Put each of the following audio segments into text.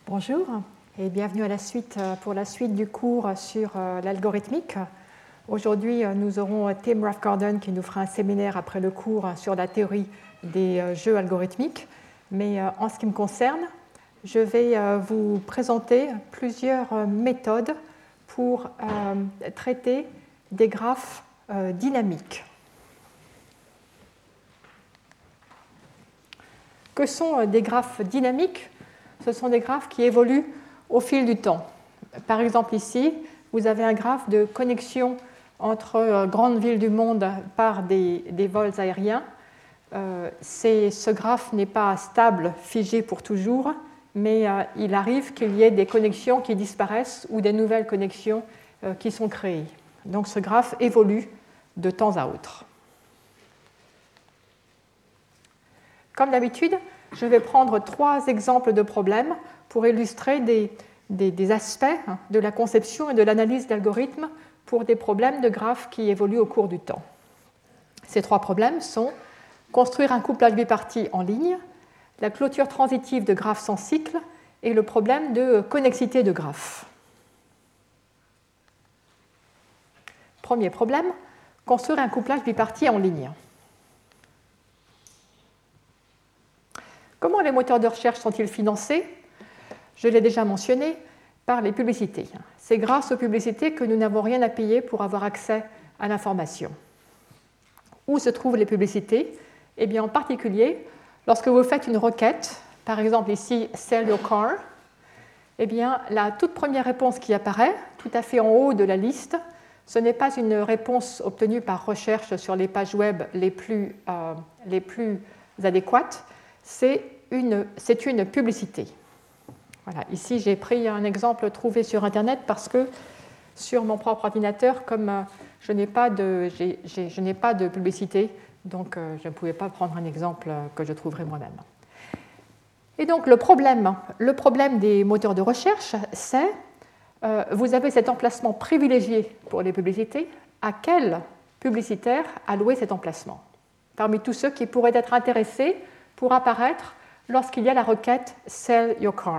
Bonjour et bienvenue pour la suite du cours sur l'algorithmique. Aujourd'hui, nous aurons Tim Roughgarden qui nous fera un séminaire après le cours sur la théorie des jeux algorithmiques. Mais en ce qui me concerne, je vais vous présenter plusieurs méthodes pour traiter des graphes dynamiques. Que sont des graphes dynamiques ? Ce sont des graphes qui évoluent au fil du temps. Par exemple, ici, vous avez un graphe de connexion entre grandes villes du monde par des vols aériens. Ce graphe n'est pas stable, figé pour toujours, mais il arrive qu'il y ait des connexions qui disparaissent ou des nouvelles connexions qui sont créées. Donc ce graphe évolue de temps à autre. Comme d'habitude, je vais prendre 3 exemples de problèmes pour illustrer des aspects de la conception et de l'analyse d'algorithmes pour des problèmes de graphes qui évoluent au cours du temps. Ces 3 problèmes sont construire un couplage biparti en ligne, la clôture transitive de graphes sans cycle et le problème de connexité de graphes. Premier problème, construire un couplage biparti en ligne. Comment les moteurs de recherche sont-ils financés ? Je l'ai déjà mentionné, par les publicités. C'est grâce aux publicités que nous n'avons rien à payer pour avoir accès à l'information. Où se trouvent les publicités ? Eh bien, en particulier, lorsque vous faites une requête, par exemple ici « Sell your car », eh bien, la toute première réponse qui apparaît, tout à fait en haut de la liste, ce n'est pas une réponse obtenue par recherche sur les pages web les plus adéquates, c'est une publicité. Voilà. Ici, j'ai pris un exemple trouvé sur Internet parce que sur mon propre ordinateur, comme je n'ai pas de publicité, donc je ne pouvais pas prendre un exemple que je trouverai moi-même. Et donc le problème des moteurs de recherche, c'est vous avez cet emplacement privilégié pour les publicités. À quel publicitaire allouer cet emplacement ? Parmi tous ceux qui pourraient être intéressés pour apparaître lorsqu'il y a la requête « Sell your car ».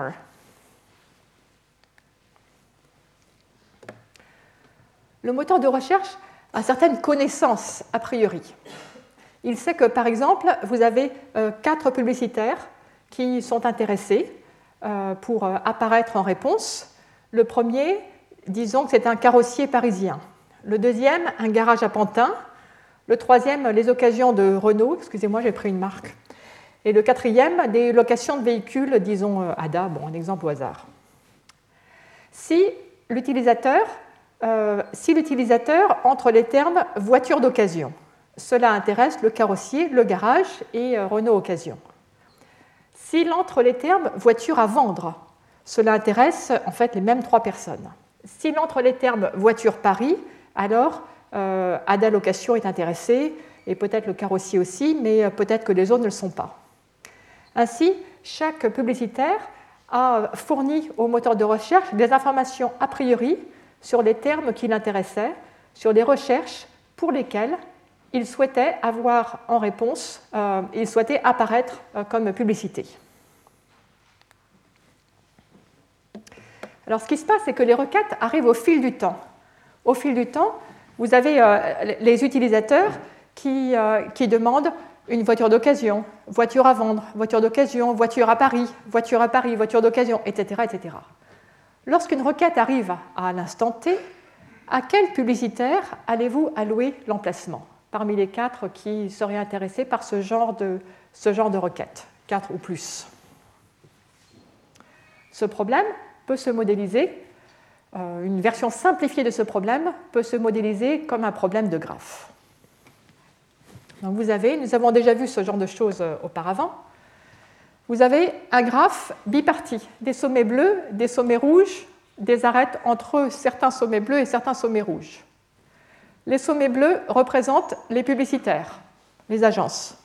Le moteur de recherche a certaines connaissances a priori. Il sait que, par exemple, vous avez 4 publicitaires qui sont intéressés pour apparaître en réponse. Le premier, disons que c'est un carrossier parisien. Le deuxième, un garage à Pantin. Le troisième, les occasions de Renault. Excusez-moi, j'ai pris une marque. Et le quatrième, des locations de véhicules, disons ADA, un exemple au hasard. Si l'utilisateur entre les termes voiture d'occasion, cela intéresse le carrossier, le garage et Renault Occasion. S'il entre les termes voiture à vendre, cela intéresse en fait les mêmes 3 personnes. S'il entre les termes voiture Paris, alors ADA Location est intéressé et peut-être le carrossier aussi, mais peut-être que les autres ne le sont pas. Ainsi, chaque publicitaire a fourni au moteur de recherche des informations a priori sur les termes qui l'intéressaient, sur les recherches pour lesquelles il souhaitait avoir en réponse, il souhaitait apparaître comme publicité. Alors, ce qui se passe, c'est que les requêtes arrivent au fil du temps. Au fil du temps, vous avez les utilisateurs qui demandent une voiture d'occasion, voiture à vendre, voiture d'occasion, voiture à Paris, voiture d'occasion, etc., etc. Lorsqu'une requête arrive à l'instant T, à quel publicitaire allez-vous allouer l'emplacement parmi les 4 qui seraient intéressés par ce genre de requête, 4 ou plus? Ce problème peut se modéliser, une version simplifiée de ce problème peut se modéliser comme un problème de graphe. Donc nous avons déjà vu ce genre de choses auparavant. Vous avez un graphe biparti, des sommets bleus, des sommets rouges, des arêtes entre certains sommets bleus et certains sommets rouges. Les sommets bleus représentent les publicitaires, les agences.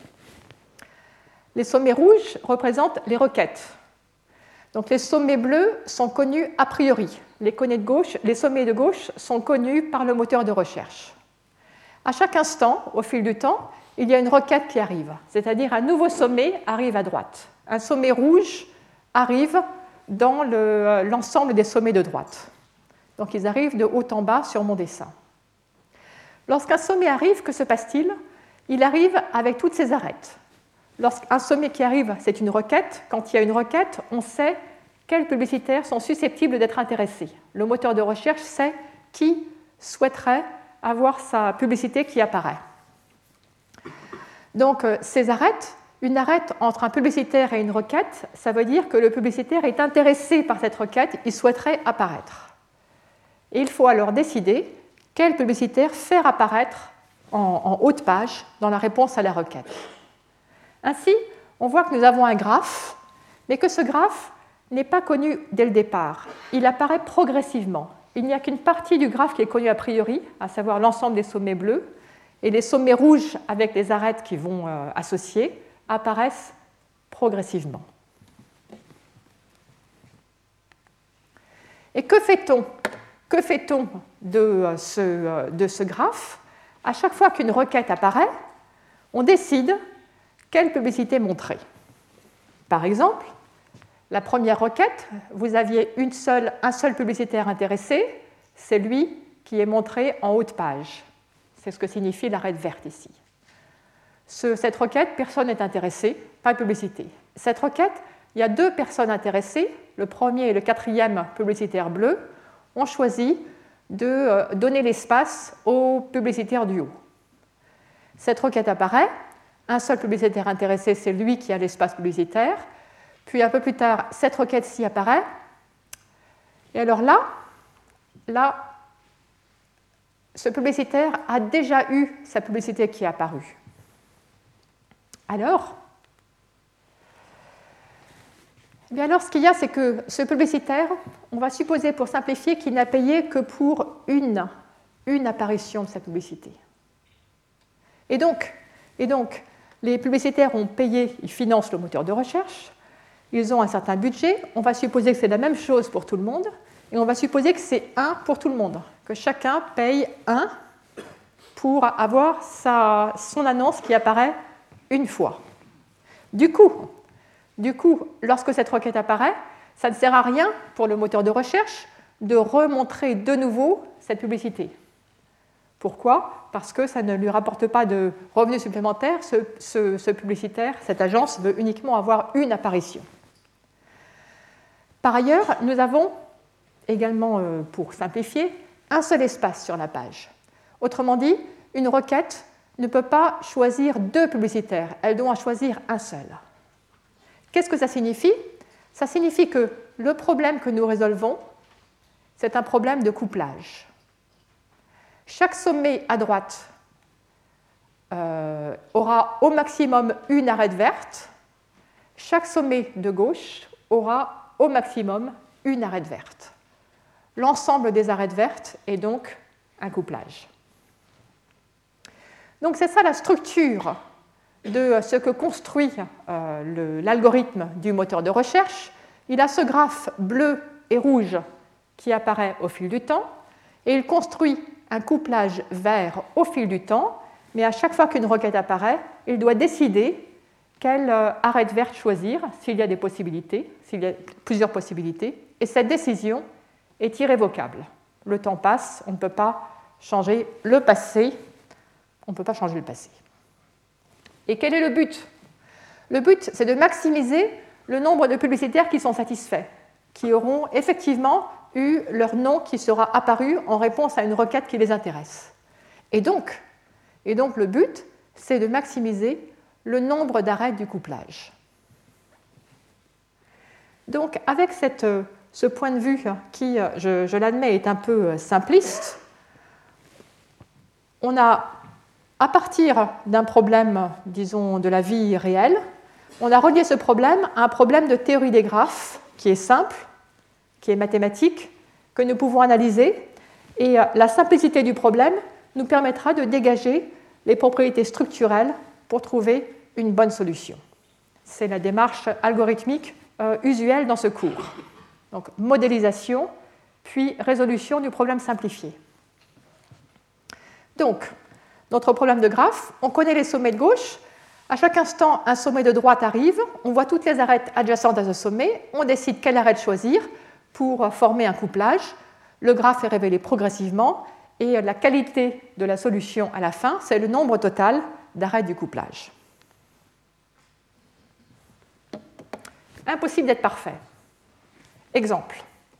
Les sommets rouges représentent les requêtes. Donc les sommets bleus sont connus a priori. Les sommets de gauche sont connus par le moteur de recherche. À chaque instant, au fil du temps, il y a une requête qui arrive, c'est-à-dire un nouveau sommet arrive à droite. Un sommet rouge arrive dans l'ensemble des sommets de droite. Donc ils arrivent de haut en bas sur mon dessin. Lorsqu'un sommet arrive, que se passe-t-il? Il arrive avec toutes ses arêtes. Lorsqu'un sommet qui arrive, c'est une requête. Quand il y a une requête, on sait quels publicitaires sont susceptibles d'être intéressés. Le moteur de recherche sait qui souhaiterait avoir sa publicité qui apparaît. Donc ces arêtes, une arête entre un publicitaire et une requête, ça veut dire que le publicitaire est intéressé par cette requête, il souhaiterait apparaître. Et il faut alors décider quel publicitaire faire apparaître en haut de page dans la réponse à la requête. Ainsi, on voit que nous avons un graphe, mais que ce graphe n'est pas connu dès le départ. Il apparaît progressivement. Il n'y a qu'une partie du graphe qui est connue a priori, à savoir l'ensemble des sommets bleus, et les sommets rouges avec les arêtes qui vont associer apparaissent progressivement. Et que fait-on de ce graphe? À chaque fois qu'une requête apparaît, on décide quelle publicité montrer. Par exemple, la première requête, vous aviez un seul publicitaire intéressé, c'est lui qui est montré en haut de page. C'est ce que signifie l'arête verte ici. Cette requête, personne n'est intéressé, pas de publicité. Cette requête, il y a 2 personnes intéressées, le premier et le 4e publicitaire bleu, ont choisi de donner l'espace au publicitaire du haut. Cette requête apparaît, un seul publicitaire intéressé, c'est lui qui a l'espace publicitaire, puis un peu plus tard, cette requête-ci apparaît, et alors là, ce publicitaire a déjà eu sa publicité qui est apparue. Alors, ce qu'il y a, c'est que ce publicitaire, on va supposer pour simplifier qu'il n'a payé que pour une apparition de sa publicité. Et donc, les publicitaires ont payé, ils financent le moteur de recherche, ils ont un certain budget, on va supposer que c'est la même chose pour tout le monde, et on va supposer que c'est 1 pour tout le monde, que chacun paye 1 pour avoir son annonce qui apparaît une fois. Du coup, lorsque cette requête apparaît, ça ne sert à rien pour le moteur de recherche de remontrer de nouveau cette publicité. Pourquoi? Parce que ça ne lui rapporte pas de revenus supplémentaires. Ce publicitaire, cette agence, veut uniquement avoir une apparition. Par ailleurs, nous avons également, pour simplifier, un seul espace sur la page. Autrement dit, une requête ne peut pas choisir 2 publicitaires, elle doit en choisir un seul. Qu'est-ce que ça signifie? Ça signifie que le problème que nous résolvons, c'est un problème de couplage. Chaque sommet à droite aura au maximum une arête verte, chaque sommet de gauche aura au maximum une arête verte. L'ensemble des arêtes vertes est donc un couplage. Donc c'est ça la structure de ce que construit l'algorithme du moteur de recherche. Il a ce graphe bleu et rouge qui apparaît au fil du temps, et il construit un couplage vert au fil du temps, mais à chaque fois qu'une requête apparaît, il doit décider quelle arête verte choisir, s'il y a des possibilités, s'il y a plusieurs possibilités, et cette décision est irrévocable. Le temps passe, on ne peut pas changer le passé. Et quel est le but? Le but, c'est de maximiser le nombre de publicitaires qui sont satisfaits, qui auront effectivement eu leur nom qui sera apparu en réponse à une requête qui les intéresse. Et donc le but, c'est de maximiser le nombre d'arêtes du couplage. Donc, avec ce point de vue qui, je l'admets, est un peu simpliste, on a, à partir d'un problème, disons, de la vie réelle, on a relié ce problème à un problème de théorie des graphes qui est simple, qui est mathématique, que nous pouvons analyser, et la simplicité du problème nous permettra de dégager les propriétés structurelles pour trouver une bonne solution. C'est la démarche algorithmique usuelle dans ce cours. Donc, modélisation, puis résolution du problème simplifié. Donc, notre problème de graphe, on connaît les sommets de gauche. À chaque instant, un sommet de droite arrive, on voit toutes les arêtes adjacentes à ce sommet, on décide quelle arête choisir pour former un couplage. Le graphe est révélé progressivement et la qualité de la solution à la fin, c'est le nombre total d'arêtes du couplage. Impossible d'être parfait. Exemple.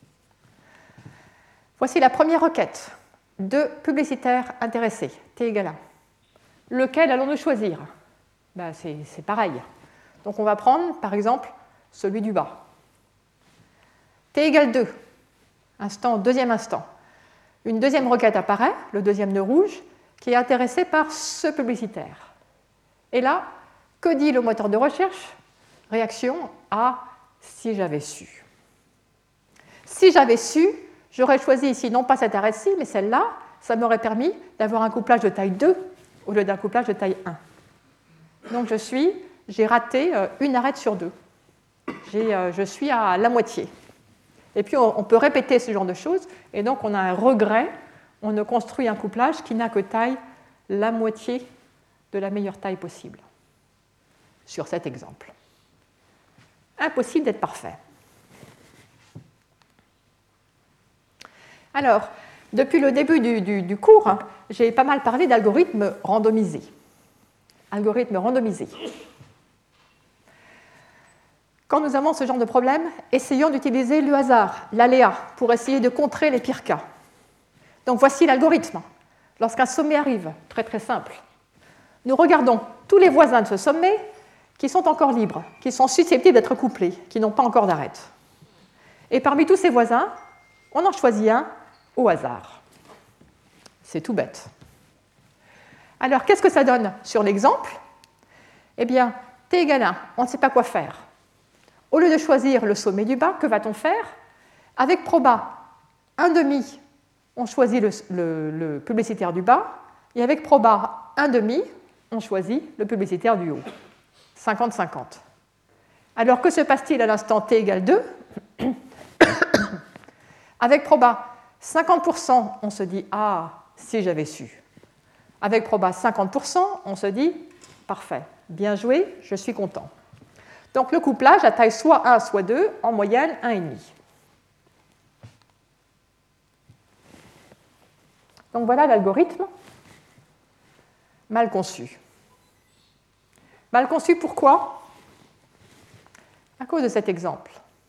Voici la première requête. 2 publicitaires intéressés, T égale 1. Lequel allons-nous choisir? C'est pareil. Donc on va prendre, par exemple, celui du bas. T égale 2, deuxième instant. Une deuxième requête apparaît, le deuxième nœud rouge, qui est intéressé par ce publicitaire. Et là, que dit le moteur de recherche? Réaction à « si j'avais su ». Si j'avais su, j'aurais choisi ici non pas cette arête-ci, mais celle-là. Ça m'aurait permis d'avoir un couplage de taille 2 au lieu d'un couplage de taille 1. Donc j'ai raté une arête sur 2. Je suis à la moitié. Et puis on peut répéter ce genre de choses, et donc on a un regret, on ne construit un couplage qui n'a que taille la moitié de la meilleure taille possible, sur cet exemple. Impossible d'être parfait. Alors, depuis le début du cours, j'ai pas mal parlé d'algorithmes randomisés. Algorithmes randomisés. Quand nous avons ce genre de problème, essayons d'utiliser le hasard, l'aléa, pour essayer de contrer les pires cas. Donc voici l'algorithme. Lorsqu'un sommet arrive, très très simple, nous regardons tous les voisins de ce sommet qui sont encore libres, qui sont susceptibles d'être couplés, qui n'ont pas encore d'arête. Et parmi tous ces voisins, on en choisit un au hasard. C'est tout bête. Alors, qu'est-ce que ça donne sur l'exemple? Eh bien, T égale 1, on ne sait pas quoi faire. Au lieu de choisir le sommet du bas, que va-t-on faire? Avec proba 1,5, on choisit le publicitaire du bas, et avec proba 1,5, on choisit le publicitaire du haut. 50-50. Alors, que se passe-t-il à l'instant T égale 2? Avec proba 50%, on se dit « Ah, si j'avais su ». Avec proba 50%, on se dit « Parfait, bien joué, je suis content ». Donc le couplage à taille soit 1, soit 2, en moyenne 1,5. Donc voilà l'algorithme mal conçu. Mal conçu pourquoi? À cause de cet exemple.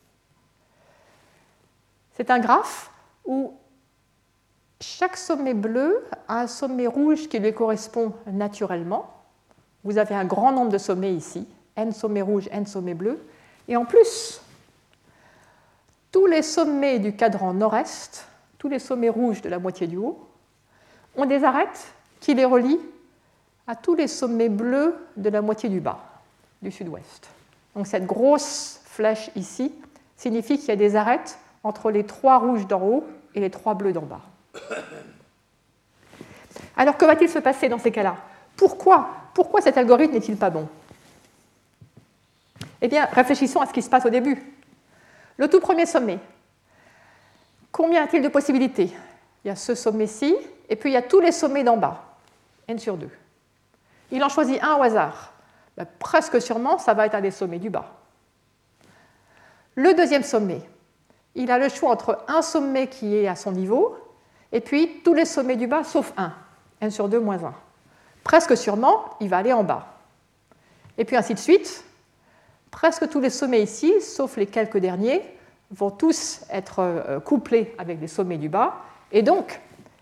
C'est un graphe où chaque sommet bleu a un sommet rouge qui lui correspond naturellement. Vous avez un grand nombre de sommets ici, n sommets rouges, n sommets bleus. Et en plus, tous les sommets du cadran nord-est, tous les sommets rouges de la moitié du haut, ont des arêtes qui les relient à tous les sommets bleus de la moitié du bas, du sud-ouest. Donc cette grosse flèche ici signifie qu'il y a des arêtes entre les 3 rouges d'en haut et les 3 bleus d'en bas. Alors que va-t-il se passer dans ces cas-là? Pourquoi cet algorithme n'est-il pas bon? Eh bien, réfléchissons à ce qui se passe au début. Le tout premier sommet. Combien a-t-il de possibilités? Il y a ce sommet-ci, et puis il y a tous les sommets d'en bas, n sur 2. Il en choisit un au hasard. Ben, presque sûrement, ça va être un des sommets du bas. Le deuxième sommet, il a le choix entre un sommet qui est à son niveau, et puis tous les sommets du bas, sauf un, n sur 2 moins 1. Presque sûrement, il va aller en bas. Et puis ainsi de suite, presque tous les sommets ici, sauf les quelques derniers, vont tous être couplés avec les sommets du bas. Et donc,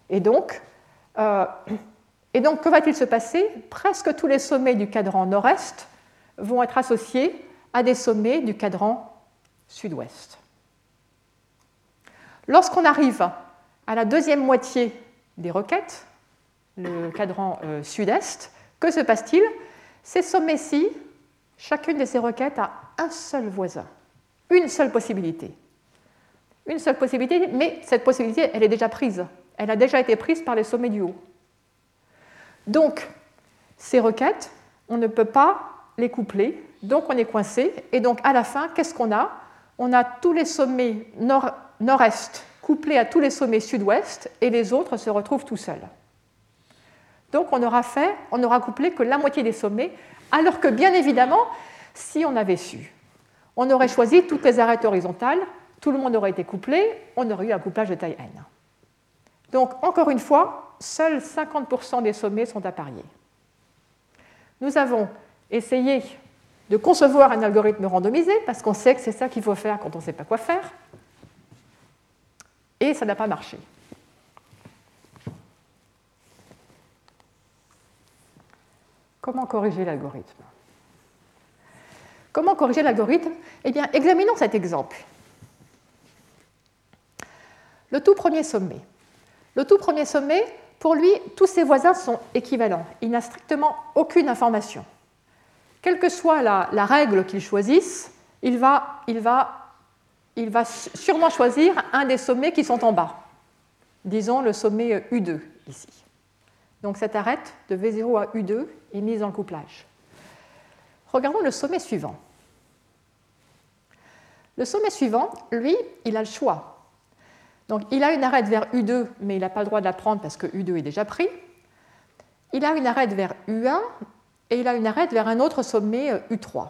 que va-t-il se passer? Presque tous les sommets du cadran nord-est vont être associés à des sommets du cadran sud-ouest. Lorsqu'on arrive à la deuxième moitié des requêtes, le cadran sud-est, que se passe-t-il? Ces sommets-ci, chacune de ces requêtes a un seul voisin, une seule possibilité. Une seule possibilité, mais cette possibilité, elle est déjà prise. Elle a déjà été prise par les sommets du haut. Donc, ces requêtes, on ne peut pas les coupler, donc on est coincé. Et donc, à la fin, qu'est-ce qu'on a? On a tous les sommets nord-est couplés à tous les sommets sud-ouest, et les autres se retrouvent tout seuls. Donc, on n'aura couplé que la moitié des sommets Alors que, bien évidemment, si on avait su, on aurait choisi toutes les arêtes horizontales, tout le monde aurait été couplé, on aurait eu un couplage de taille n. Donc, encore une fois, seuls 50% des sommets sont à parier. Nous avons essayé de concevoir un algorithme randomisé, parce qu'on sait que c'est ça qu'il faut faire quand on ne sait pas quoi faire, et ça n'a pas marché. Comment corriger l'algorithme? Comment corriger l'algorithme? Eh bien, examinons cet exemple. Le tout premier sommet. Le tout premier sommet, pour lui, tous ses voisins sont équivalents. Il n'a strictement aucune information. Quelle que soit la règle qu'il choisisse, il va sûrement choisir un des sommets qui sont en bas. Disons le sommet U2 ici. Donc cette arête de V0 à U2 est mise dans le couplage. Regardons le sommet suivant. Le sommet suivant, lui, il a le choix. Donc il a une arête vers U2, mais il n'a pas le droit de la prendre parce que U2 est déjà pris. Il a une arête vers U1 et il a une arête vers un autre sommet U3.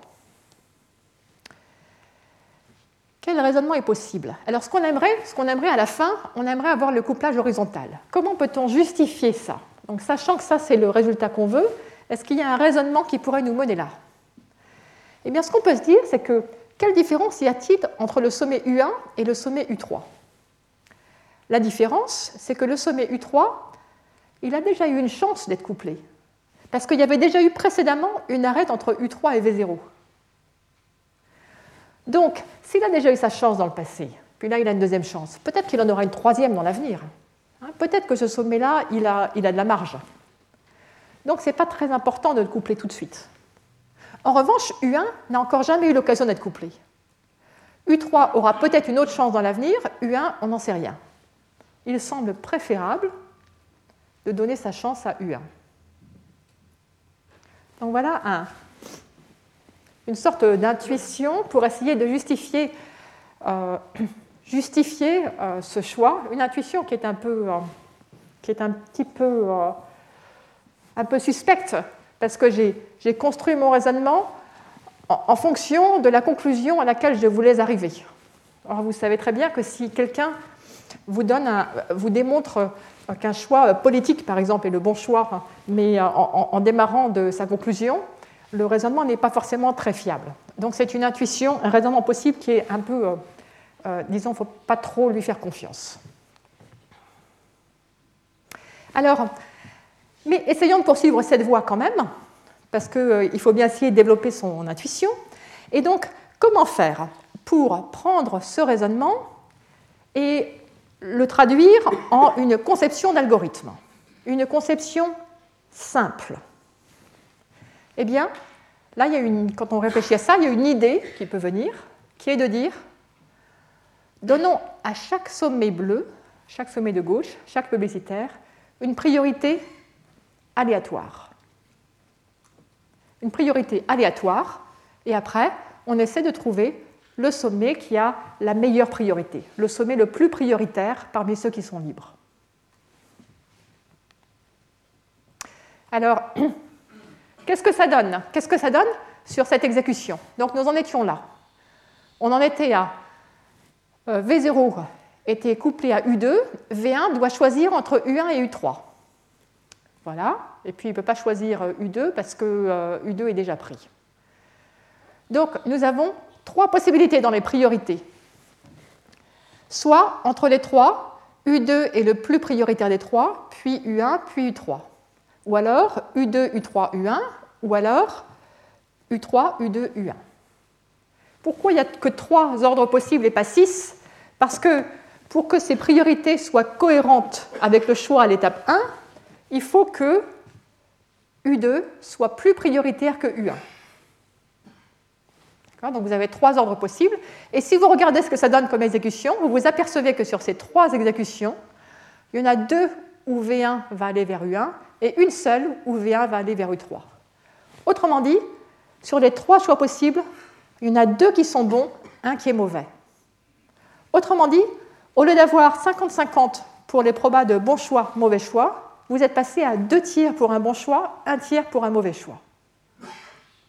Quel raisonnement est possible? Alors ce qu'on aimerait à la fin, on aimerait avoir le couplage horizontal. Comment peut-on justifier ça? Donc sachant que ça c'est le résultat qu'on veut, est-ce qu'il y a un raisonnement qui pourrait nous mener là? Eh bien ce qu'on peut se dire, c'est que quelle différence y a-t-il entre le sommet U1 et le sommet U3? La différence, c'est que le sommet U3, il a déjà eu une chance d'être couplé, parce qu'il y avait déjà eu précédemment une arête entre U3 et V0. Donc, s'il a déjà eu sa chance dans le passé, puis là il a une deuxième chance, peut-être qu'il en aura une troisième dans l'avenir. Peut-être que ce sommet-là, il a de la marge. Donc, ce n'est pas très important de le coupler tout de suite. En revanche, U1 n'a encore jamais eu l'occasion d'être couplé. U3 aura peut-être une autre chance dans l'avenir, U1, on n'en sait rien. Il semble préférable de donner sa chance à U1. Donc voilà une sorte d'intuition pour essayer de justifier ce choix, une intuition qui est un peu suspecte, parce que j'ai construit mon raisonnement en fonction de la conclusion à laquelle je voulais arriver. Alors vous savez très bien que si quelqu'un vous démontre qu'un choix politique, par exemple, est le bon choix, mais en démarrant de sa conclusion, le raisonnement n'est pas forcément très fiable. Donc c'est une intuition, un raisonnement possible qui est un peu, disons, il ne faut pas trop lui faire confiance. Alors, mais essayons de poursuivre cette voie quand même, parce qu'il faut bien essayer de développer son intuition. Et donc, comment faire pour prendre ce raisonnement et le traduire en une conception d'algorithme, une conception simple? Eh bien, là, quand on réfléchit à ça, il y a une idée qui peut venir, qui est de dire, donnons à chaque sommet bleu, chaque sommet de gauche, chaque publicitaire, une priorité aléatoire. Une priorité aléatoire, et après, on essaie de trouver le sommet qui a la meilleure priorité, le sommet le plus prioritaire parmi ceux qui sont libres. Alors, qu'est-ce que ça donne? Qu'est-ce que ça donne sur cette exécution? Donc nous en étions là. On en était à V0 était couplé à U2, V1 doit choisir entre U1 et U3. Voilà, et puis il ne peut pas choisir U2 parce que U2 est déjà pris. Donc nous avons trois possibilités dans les priorités. Soit entre les trois, U2 est le plus prioritaire des trois, puis U1, puis U3. Ou alors U2, U3, U1, ou alors U3, U2, U1. Pourquoi il n'y a que 3 ordres possibles et pas 6? Parce que pour que ces priorités soient cohérentes avec le choix à l'étape 1, il faut que U2 soit plus prioritaire que U1. Donc vous avez 3 ordres possibles. Et si vous regardez ce que ça donne comme exécution, vous vous apercevez que sur ces 3 exécutions, il y en a 2 où V1 va aller vers U1 et une seule où V1 va aller vers U3. Autrement dit, sur les 3 choix possibles, il y en a 2 qui sont bons, un qui est mauvais. Autrement dit, au lieu d'avoir 50-50 pour les probas de bon choix, mauvais choix, vous êtes passé à 2 tiers pour un bon choix, 1 tiers pour un mauvais choix.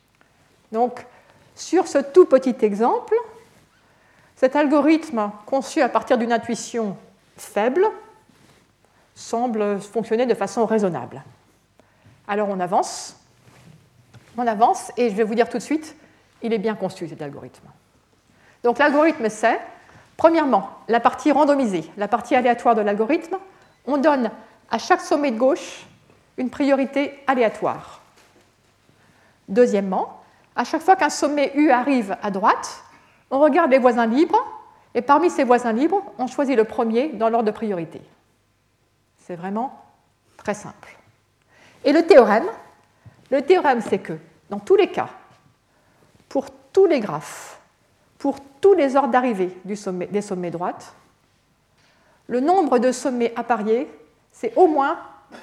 Donc, sur ce tout petit exemple, cet algorithme conçu à partir d'une intuition faible semble fonctionner de façon raisonnable. Alors on avance et je vais vous dire tout de suite, il est bien conçu cet algorithme. Donc l'algorithme c'est, premièrement, la partie randomisée, la partie aléatoire de l'algorithme, on donne à chaque sommet de gauche une priorité aléatoire. Deuxièmement, à chaque fois qu'un sommet U arrive à droite, on regarde les voisins libres, et parmi ces voisins libres, on choisit le premier dans l'ordre de priorité. C'est vraiment très simple. Et le théorème, c'est que, dans tous les cas, pour tous les graphes, pour tous les ordres d'arrivée des sommets droites, le nombre de sommets appariés, c'est au moins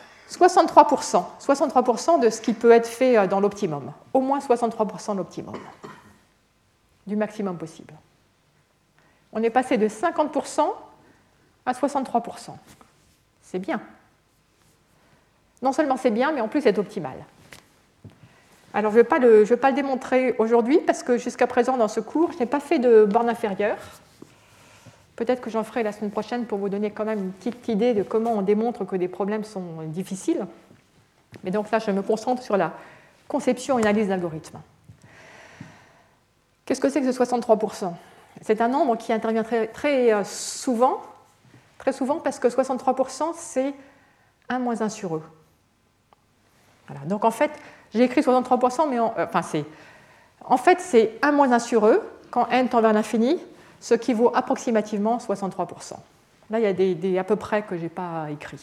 63% de ce qui peut être fait dans l'optimum. Au moins 63% de l'optimum, du maximum possible. On est passé de 50% à 63%. C'est bien. Non seulement c'est bien, mais en plus c'est optimal. Alors je ne vais pas le démontrer aujourd'hui, parce que jusqu'à présent dans ce cours, je n'ai pas fait de borne inférieure. Peut-être que j'en ferai la semaine prochaine pour vous donner quand même une petite idée de comment on démontre que des problèmes sont difficiles. Mais donc là, je me concentre sur la conception et analyse d'algorithmes. Qu'est-ce que c'est que ce 63%? C'est un nombre qui intervient très souvent parce que 63%, c'est 1 moins 1 sur E. Voilà. Donc en fait, j'ai écrit 63%, mais c'est 1 moins 1 sur E, quand n tend vers l'infini, ce qui vaut approximativement 63%. Là, il y a des à peu près que je n'ai pas écrits.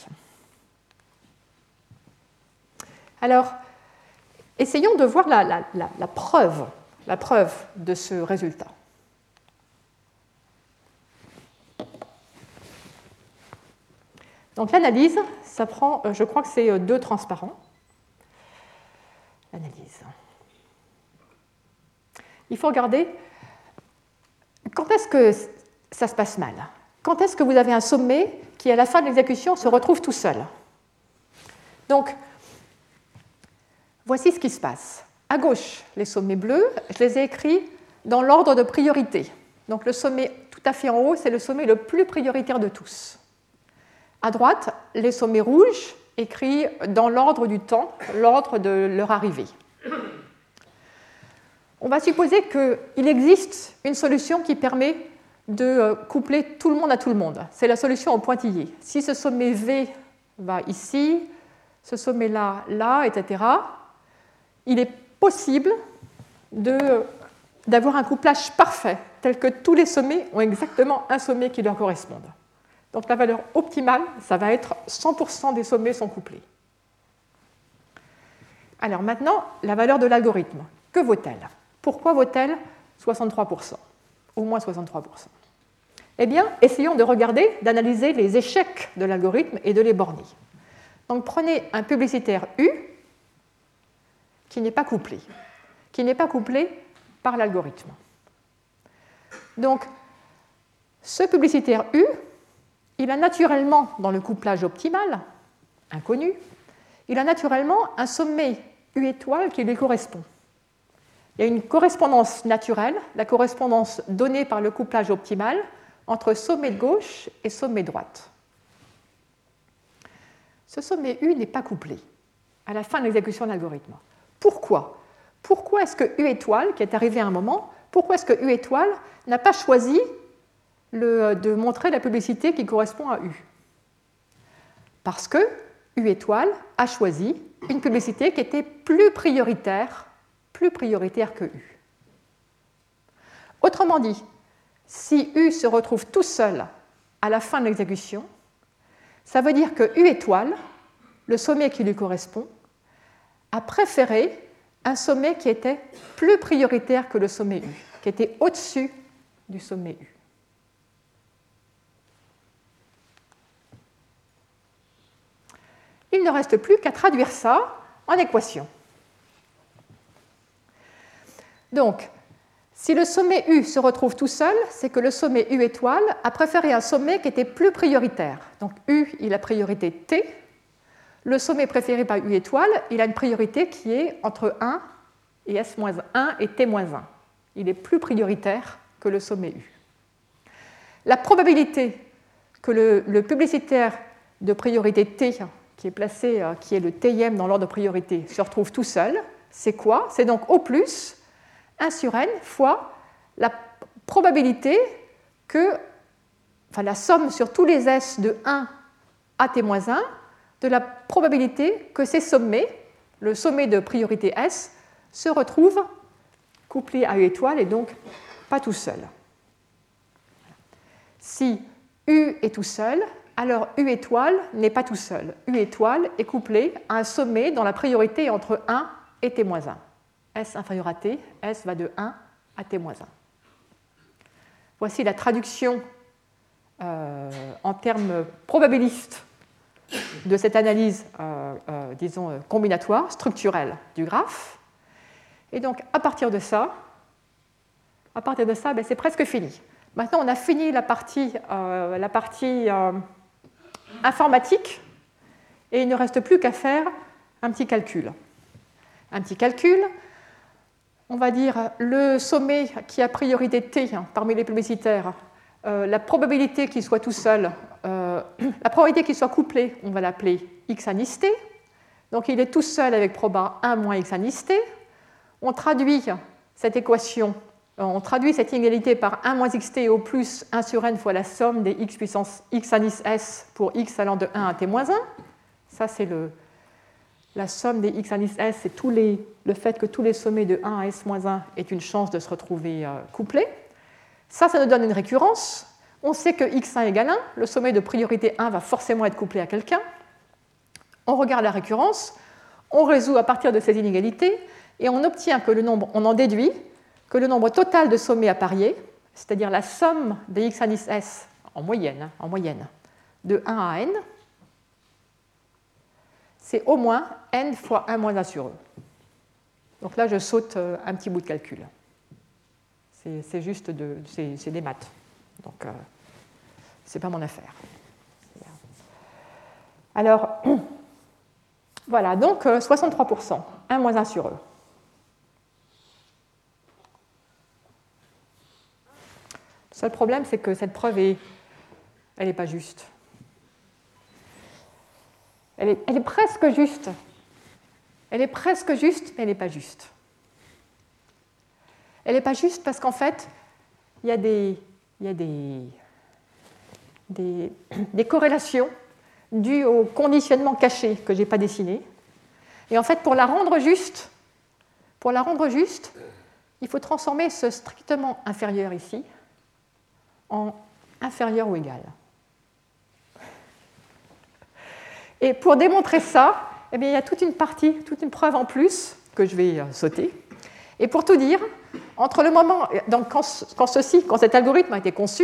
Alors, essayons de voir la preuve de ce résultat. Donc l'analyse, ça prend, je crois que c'est 2 transparents. L'analyse. Il faut regarder quand est-ce que ça se passe mal. Quand est-ce que vous avez un sommet qui, à la fin de l'exécution, se retrouve tout seul. Donc, voici ce qui se passe. À gauche, les sommets bleus, je les ai écrits dans l'ordre de priorité. Donc le sommet tout à fait en haut, c'est le sommet le plus prioritaire de tous. À droite, les sommets rouges, écrits dans l'ordre du temps, l'ordre de leur arrivée. On va supposer qu'il existe une solution qui permet de coupler tout le monde à tout le monde. C'est la solution au pointillé. Si ce sommet V va ici, ce sommet-là, là, etc., il est possible d'avoir un couplage parfait, tel que tous les sommets ont exactement un sommet qui leur corresponde. Donc la valeur optimale, ça va être 100% des sommets sont couplés. Alors maintenant, la valeur de l'algorithme. Que vaut-elle? Pourquoi vaut-elle 63%? Au moins 63%. Eh bien, essayons de regarder, d'analyser les échecs de l'algorithme et de les borner. Donc prenez un publicitaire U qui n'est pas couplé par l'algorithme. Donc, ce publicitaire U, il a naturellement, dans le couplage optimal, inconnu, il a naturellement un sommet U étoile qui lui correspond. Il y a une correspondance naturelle, la correspondance donnée par le couplage optimal, entre sommet de gauche et sommet de droite. Ce sommet U n'est pas couplé à la fin de l'exécution de l'algorithme. Pourquoi? Pourquoi est-ce que U étoile, qui est arrivé à un moment, pourquoi est-ce que U étoile n'a pas choisi de montrer la publicité qui correspond à U? Parce que U étoile a choisi une publicité qui était plus prioritaire que U. Autrement dit, si U se retrouve tout seul à la fin de l'exécution, ça veut dire que U étoile, le sommet qui lui correspond, a préféré un sommet qui était plus prioritaire que le sommet U, qui était au-dessus du sommet U. Il ne reste plus qu'à traduire ça en équation. Donc, si le sommet U se retrouve tout seul, c'est que le sommet U étoile a préféré un sommet qui était plus prioritaire. Donc U, il a priorité T. Le sommet préféré par U étoile, il a une priorité qui est entre 1 et S-1 et T-1. Il est plus prioritaire que le sommet U. La probabilité que le publicitaire de priorité T, qui est placé, qui est le Tème dans l'ordre de priorité, se retrouve tout seul, c'est quoi? C'est donc O plus 1 sur n fois la probabilité que, enfin la somme sur tous les S de 1 à T-1 de la probabilité que ces sommets, le sommet de priorité S, se retrouve couplé à U étoile et donc pas tout seul. Si U est tout seul, alors U étoile n'est pas tout seul. U étoile est couplé à un sommet dont la priorité est entre 1 et T-1. S inférieur à T, S va de 1 à T-1. Voici la traduction en termes probabilistes de cette analyse, disons, combinatoire, structurelle du graphe. Et donc, à partir de ça, c'est presque fini. Maintenant, on a fini la partie informatique et il ne reste plus qu'à faire un petit calcul. On va dire le sommet qui a priorité T parmi les publicitaires, la probabilité qu'il soit tout seul, la probabilité qu'il soit couplé, on va l'appeler X anis T. Donc il est tout seul avec proba 1 moins X anis T. On traduit cette équation, on traduit cette inégalité par 1 moins xt au plus 1 sur n fois la somme des x puissance x anis s pour x allant de 1 à t-1. Ça, c'est la somme des x anis s, c'est le fait que tous les sommets de 1 à s-1 aient une chance de se retrouver couplés. Ça nous donne une récurrence. On sait que x1 égale 1, le sommet de priorité 1 va forcément être couplé à quelqu'un. On regarde la récurrence, on résout à partir de ces inégalités, et on obtient que on en déduit que le nombre total de sommets à parier, c'est-à-dire la somme des x anis s en moyenne, de 1 à n, c'est au moins n fois 1 moins 1 sur e. Donc là, je saute un petit bout de calcul. C'est juste c'est des maths. Donc, ce n'est pas mon affaire. Alors, voilà, donc 63%, 1 moins 1 sur e. Le seul problème, c'est que cette preuve elle n'est pas juste. Elle est presque juste. Elle est presque juste, mais elle n'est pas juste. Elle n'est pas juste parce qu'en fait, il y a des corrélations dues au conditionnement caché que je n'ai pas dessiné. Et en fait, pour la rendre juste, il faut transformer ce strictement inférieur ici en inférieur ou égal. Et pour démontrer ça, eh bien, il y a toute une preuve en plus que je vais sauter. Et pour tout dire, entre le moment, donc quand cet algorithme a été conçu,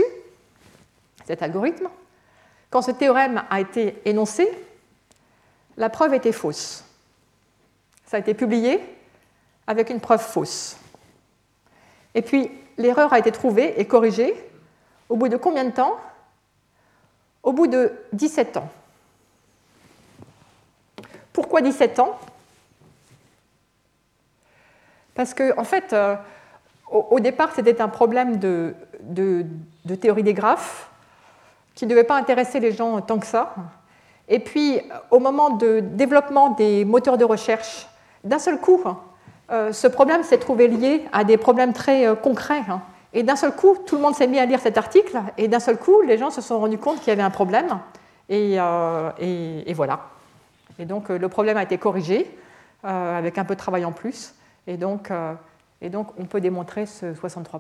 quand ce théorème a été énoncé, la preuve était fausse. Ça a été publié avec une preuve fausse. Et puis, l'erreur a été trouvée et corrigée au bout de combien de temps? Au bout de 17 ans. Pourquoi 17 ans? Parce que, en fait, au départ, c'était un problème de théorie des graphes qui ne devait pas intéresser les gens tant que ça. Et puis, au moment de développement des moteurs de recherche, d'un seul coup, ce problème s'est trouvé lié à des problèmes très concrets. Et d'un seul coup, tout le monde s'est mis à lire cet article, et d'un seul coup, les gens se sont rendus compte qu'il y avait un problème, et voilà. Et donc, le problème a été corrigé, avec un peu de travail en plus, et donc on peut démontrer ce 63%.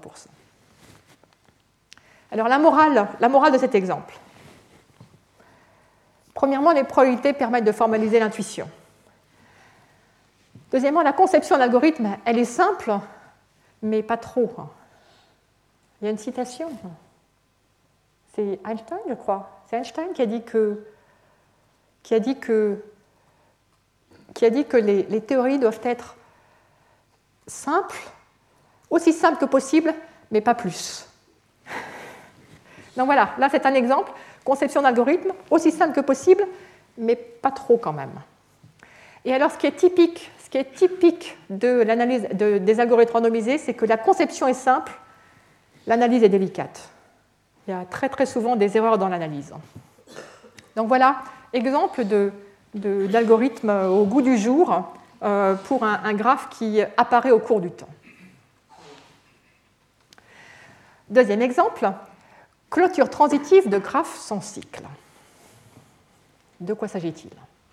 Alors, la morale de cet exemple. Premièrement, les probabilités permettent de formaliser l'intuition. Deuxièmement, la conception d'algorithme, elle est simple, mais pas trop. Il y a une citation. C'est Einstein, je crois. C'est Einstein qui a dit que les théories doivent être simples, aussi simples que possible, mais pas plus. Donc voilà, là c'est un exemple. Conception d'algorithme, aussi simple que possible, mais pas trop quand même. Et alors ce qui est typique qui est typique de l'analyse des algorithmes randomisés, c'est que la conception est simple, l'analyse est délicate. Il y a très très souvent des erreurs dans l'analyse. Donc voilà, exemple d'algorithme au goût du jour pour un graphe qui apparaît au cours du temps. Deuxième exemple, clôture transitive de graphes sans cycle. De quoi s'agit-il?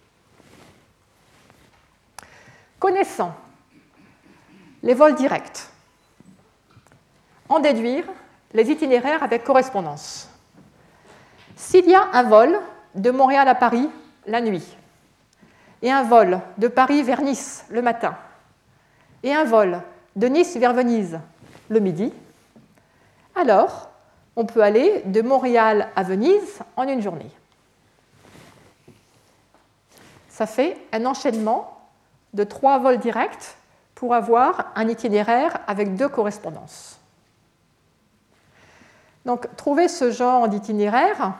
Connaissant les vols directs, en déduire les itinéraires avec correspondance. S'il y a un vol de Montréal à Paris la nuit, et un vol de Paris vers Nice le matin, et un vol de Nice vers Venise le midi, alors on peut aller de Montréal à Venise en une journée. Ça fait un enchaînement de 3 vols directs pour avoir un itinéraire avec 2 correspondances. Donc, trouver ce genre d'itinéraire,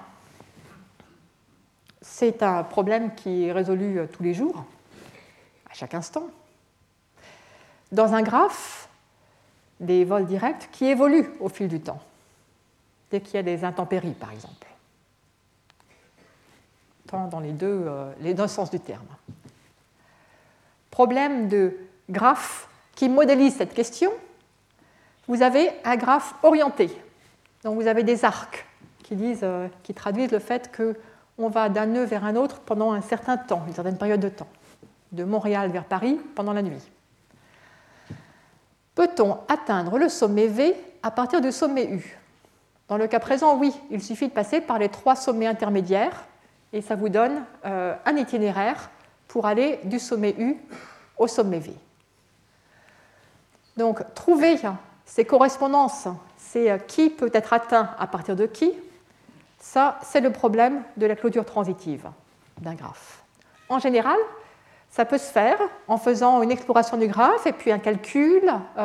c'est un problème qui est résolu tous les jours, à chaque instant. Dans un graphe, des vols directs qui évoluent au fil du temps, dès qu'il y a des intempéries, par exemple, tant dans les deux sens du terme. Problème de graphe qui modélise cette question, vous avez un graphe orienté. Donc vous avez des arcs qui traduisent le fait qu'on va d'un nœud vers un autre pendant un certain temps, une certaine période de temps, de Montréal vers Paris pendant la nuit. Peut-on atteindre le sommet V à partir du sommet U? Dans le cas présent, oui, il suffit de passer par les 3 sommets intermédiaires et ça vous donne un itinéraire pour aller du sommet U au sommet V. Donc, trouver ces correspondances, c'est qui peut être atteint à partir de qui, ça, c'est le problème de la clôture transitive d'un graphe. En général, ça peut se faire en faisant une exploration du graphe et puis un calcul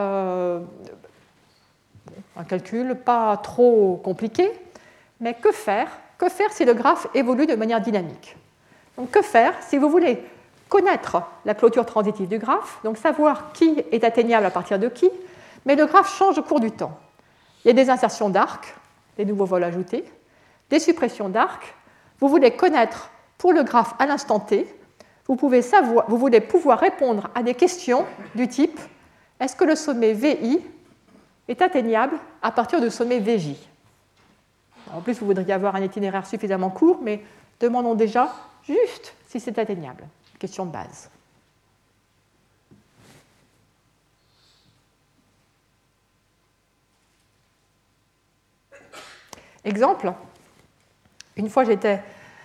pas trop compliqué, mais que faire si le graphe évolue de manière dynamique? Donc, que faire si vous voulez connaître la clôture transitive du graphe, donc savoir qui est atteignable à partir de qui, mais le graphe change au cours du temps. Il y a des insertions d'arcs, des nouveaux vols ajoutés, des suppressions d'arcs. Vous voulez connaître pour le graphe à l'instant T, vous voulez pouvoir répondre à des questions du type « Est-ce que le sommet VI est atteignable à partir du sommet VJ ?» En plus, vous voudriez avoir un itinéraire suffisamment court, mais demandons déjà juste si c'est atteignable. Question de base. Exemple, une fois j'étais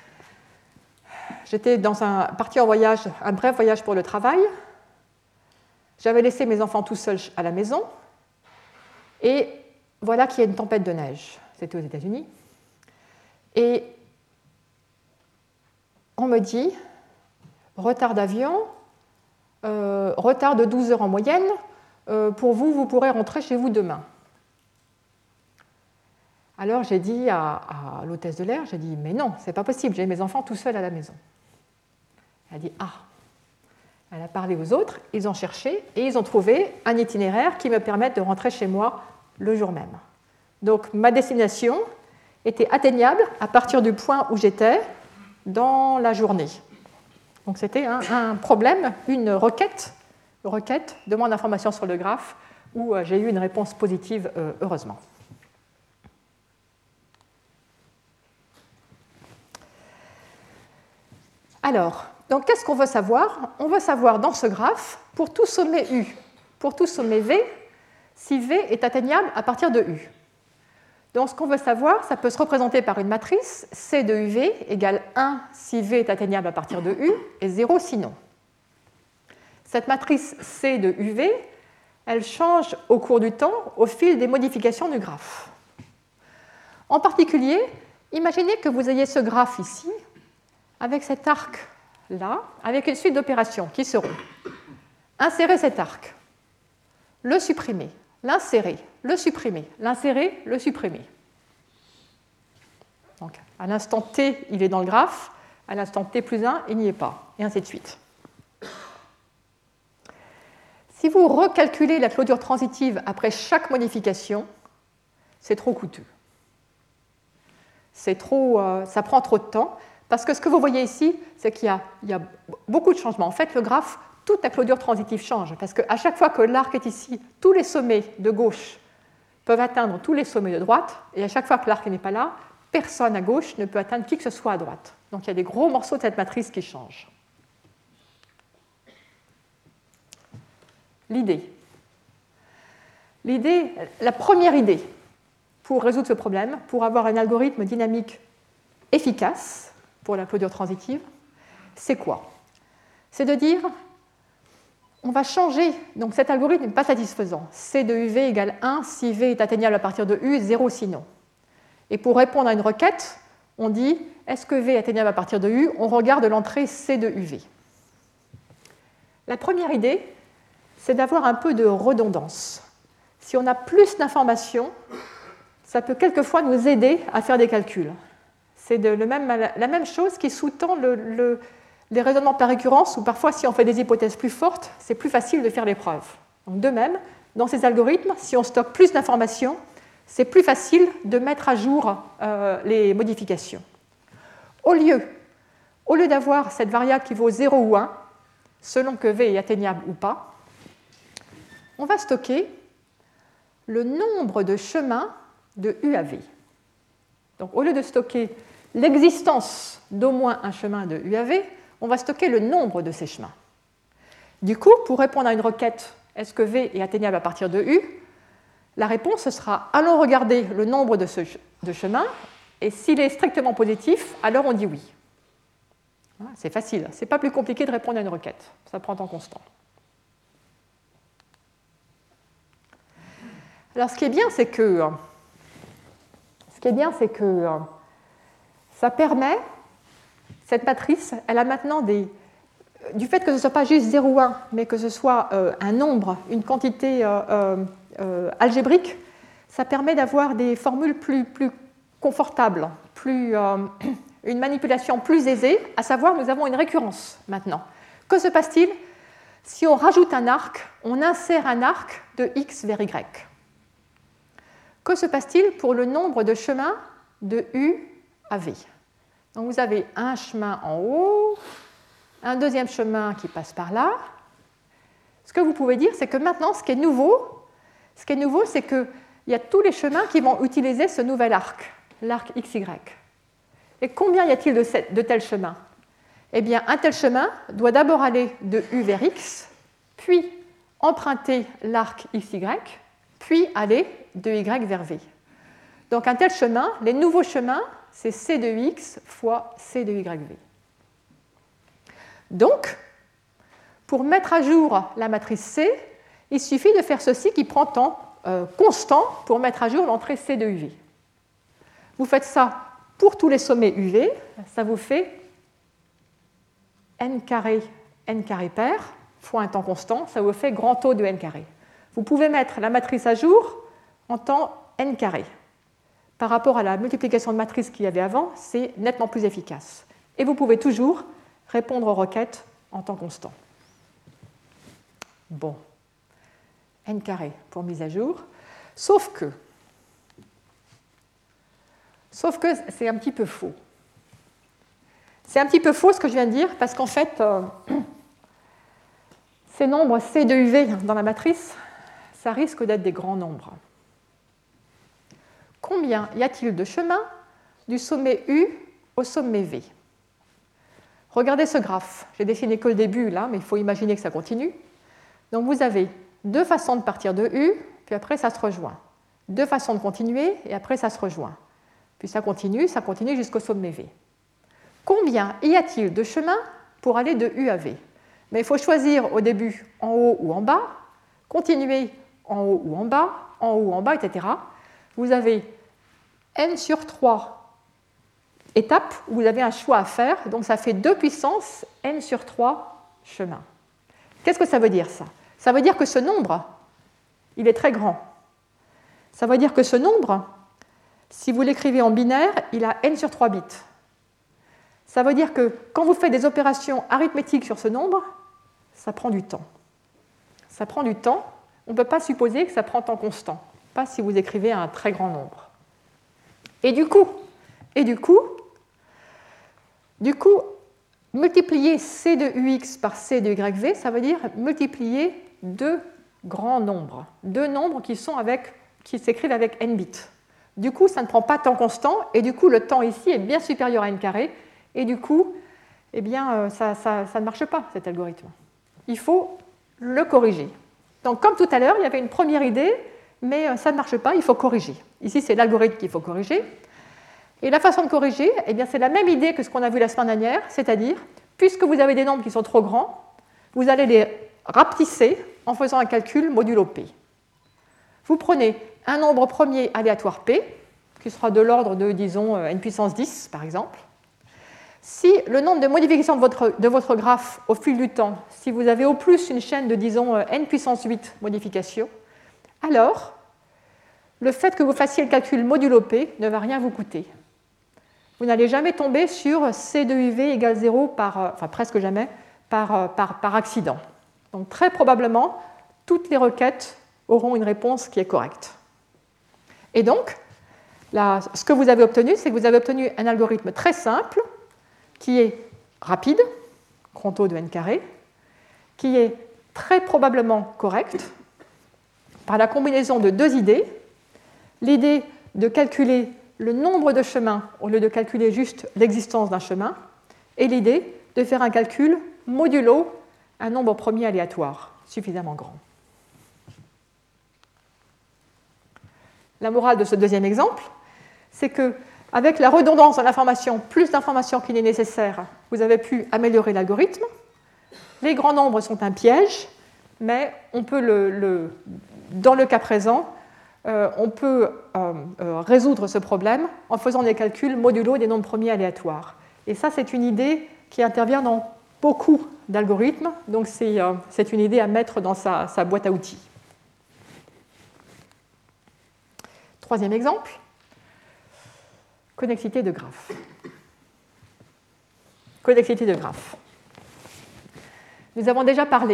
partie en voyage, un bref voyage pour le travail. J'avais laissé mes enfants tout seuls à la maison. Et voilà qu'il y a une tempête de neige. C'était aux États-Unis. Et on me dit, retard d'avion, retard de 12 heures en moyenne, pour vous, vous pourrez rentrer chez vous demain. Alors j'ai dit à l'hôtesse de l'air, j'ai dit, mais non, c'est pas possible, j'ai mes enfants tout seuls à la maison. Elle a dit, ah. Elle a parlé aux autres, ils ont cherché et ils ont trouvé un itinéraire qui me permette de rentrer chez moi le jour même. Donc ma destination était atteignable à partir du point où j'étais dans la journée. Donc c'était un problème, une requête demande d'informations sur le graphe où j'ai eu une réponse positive, heureusement. Alors, donc qu'est-ce qu'on veut savoir? On veut savoir dans ce graphe, pour tout sommet U, pour tout sommet V, si V est atteignable à partir de U. Donc ce qu'on veut savoir, ça peut se représenter par une matrice C de UV égale 1 si V est atteignable à partir de U et 0 sinon. Cette matrice C de UV, elle change au cours du temps au fil des modifications du graphe. En particulier, imaginez que vous ayez ce graphe ici, avec cet arc-là, avec une suite d'opérations qui seront insérer cet arc, le supprimer, l'insérer, le supprimer, l'insérer, le supprimer. Donc, à l'instant t, il est dans le graphe, à l'instant t plus 1, il n'y est pas, et ainsi de suite. Si vous recalculez la clôture transitive après chaque modification, c'est trop coûteux. Ça prend trop de temps, parce que ce que vous voyez ici, c'est qu'il y a beaucoup de changements. En fait, le graphe, toute la clôture transitive change, parce qu'à chaque fois que l'arc est ici, tous les sommets de gauche peuvent atteindre tous les sommets de droite, et à chaque fois que l'arc n'est pas là, personne à gauche ne peut atteindre qui que ce soit à droite. Donc il y a des gros morceaux de cette matrice qui changent. La première idée pour résoudre ce problème, pour avoir un algorithme dynamique efficace pour la clôture transitive, c'est quoi? C'est de dire, on va changer, donc cet algorithme n'est pas satisfaisant. C de UV égale 1 si V est atteignable à partir de U, 0 sinon. Et pour répondre à une requête, on dit, est-ce que V est atteignable à partir de U? On regarde l'entrée C de UV. La première idée, c'est d'avoir un peu de redondance. Si on a plus d'informations, ça peut quelquefois nous aider à faire des calculs. C'est la même chose qui sous-tend les raisonnements par récurrence, où parfois, si on fait des hypothèses plus fortes, c'est plus facile de faire les preuves. Donc, de même, dans ces algorithmes, si on stocke plus d'informations, c'est plus facile de mettre à jour les modifications. Au lieu d'avoir cette variable qui vaut 0 ou 1, selon que V est atteignable ou pas, on va stocker le nombre de chemins de U à V. Donc, au lieu de stocker l'existence d'au moins un chemin de U à V, on va stocker le nombre de ces chemins. Du coup, pour répondre à une requête, est-ce que V est atteignable à partir de U? La réponse sera, allons regarder le nombre de chemins, et s'il est strictement positif, alors on dit oui. C'est facile, ce n'est pas plus compliqué de répondre à une requête, ça prend temps constant. Alors ce qui est bien, c'est que ça permet, cette matrice, elle a maintenant du fait que ce ne soit pas juste 0 ou 1, mais que ce soit un nombre, une quantité algébrique, ça permet d'avoir des formules plus confortables, une manipulation plus aisée, à savoir nous avons une récurrence maintenant. Que se passe-t-il si on rajoute un arc, on insère un arc de x vers y? Que se passe-t-il pour le nombre de chemins de U à V? Donc vous avez un chemin en haut, un deuxième chemin qui passe par là. Ce que vous pouvez dire, c'est que maintenant, ce qui est nouveau, c'est qu'il y a tous les chemins qui vont utiliser ce nouvel arc, l'arc XY. Et combien y a-t-il de tels chemins? Eh bien, un tel chemin doit d'abord aller de U vers X, puis emprunter l'arc XY, puis aller de Y vers V. Donc un tel chemin, les nouveaux chemins, c'est C de X fois C de YV. Donc, pour mettre à jour la matrice C, il suffit de faire ceci qui prend temps constant pour mettre à jour l'entrée C de UV. Vous faites ça pour tous les sommets UV, ça vous fait n carré pair fois un temps constant, ça vous fait grand O de n carré. Vous pouvez mettre la matrice à jour en temps n carré. Par rapport à la multiplication de matrices qu'il y avait avant, c'est nettement plus efficace. Et vous pouvez toujours répondre aux requêtes en temps constant. Bon, n carré pour mise à jour, sauf que c'est un petit peu faux. C'est un petit peu faux ce que je viens de dire, parce qu'en fait, ces nombres C de UV dans la matrice, ça risque d'être des grands nombres. Combien y a-t-il de chemins du sommet U au sommet V? Regardez ce graphe. J'ai dessiné que le début là, mais il faut imaginer que ça continue. Donc vous avez deux façons de partir de U, puis après ça se rejoint. Deux façons de continuer, et après ça se rejoint. Puis ça continue jusqu'au sommet V. Combien y a-t-il de chemins pour aller de U à V? Mais il faut choisir au début en haut ou en bas, continuer en haut ou en bas, etc. Vous avez n sur 3 étapes où vous avez un choix à faire, donc ça fait 2 puissance n sur 3 chemins. Qu'est-ce que ça veut dire ça? Ça veut dire que ce nombre, il est très grand. Ça veut dire que ce nombre, si vous l'écrivez en binaire, il a n sur 3 bits. Ça veut dire que quand vous faites des opérations arithmétiques sur ce nombre, ça prend du temps. ça prend du temps. On ne peut pas supposer que ça prend temps constant, pas si vous écrivez un très grand nombre. Et du coup, multiplier C de UX par C de YV, ça veut dire multiplier deux grands nombres, deux nombres qui s'écrivent avec n bits. Du coup, ça ne prend pas temps constant, et du coup, le temps ici est bien supérieur à n carré, et du coup, eh bien, ça ne marche pas, cet algorithme. Il faut le corriger. Donc, comme tout à l'heure, il y avait une première idée, mais ça ne marche pas, il faut corriger. Ici, c'est l'algorithme qu'il faut corriger. Et la façon de corriger, eh bien, c'est la même idée que ce qu'on a vu la semaine dernière, c'est-à-dire, puisque vous avez des nombres qui sont trop grands, vous allez les rapetisser en faisant un calcul modulo P. Vous prenez un nombre premier aléatoire P, qui sera de l'ordre de, disons, n puissance 10, par exemple. Si le nombre de modifications de votre graphe au fil du temps, si vous avez au plus une chaîne de, disons, n puissance 8 modifications, alors le fait que vous fassiez le calcul modulo P ne va rien vous coûter. Vous n'allez jamais tomber sur C de UV égale 0 enfin presque jamais, par accident. Donc très probablement, toutes les requêtes auront une réponse qui est correcte. Et donc, là, ce que vous avez obtenu, c'est que vous avez obtenu un algorithme très simple, qui est rapide, grand O de n carré, qui est très probablement correct, par la combinaison de deux idées, l'idée de calculer le nombre de chemins au lieu de calculer juste l'existence d'un chemin, et l'idée de faire un calcul modulo un nombre premier aléatoire suffisamment grand. La morale de ce deuxième exemple, c'est qu'avec la redondance de l'information, plus d'informations qu'il n'est nécessaire, vous avez pu améliorer l'algorithme. Les grands nombres sont un piège, mais on peut dans le cas présent, on peut résoudre ce problème en faisant des calculs modulo des nombres premiers aléatoires. Et ça, c'est une idée qui intervient dans beaucoup d'algorithmes, donc c'est une idée à mettre dans sa boîte à outils. Troisième exemple, connexité de graphes. Connexité de graphes. Nous avons déjà parlé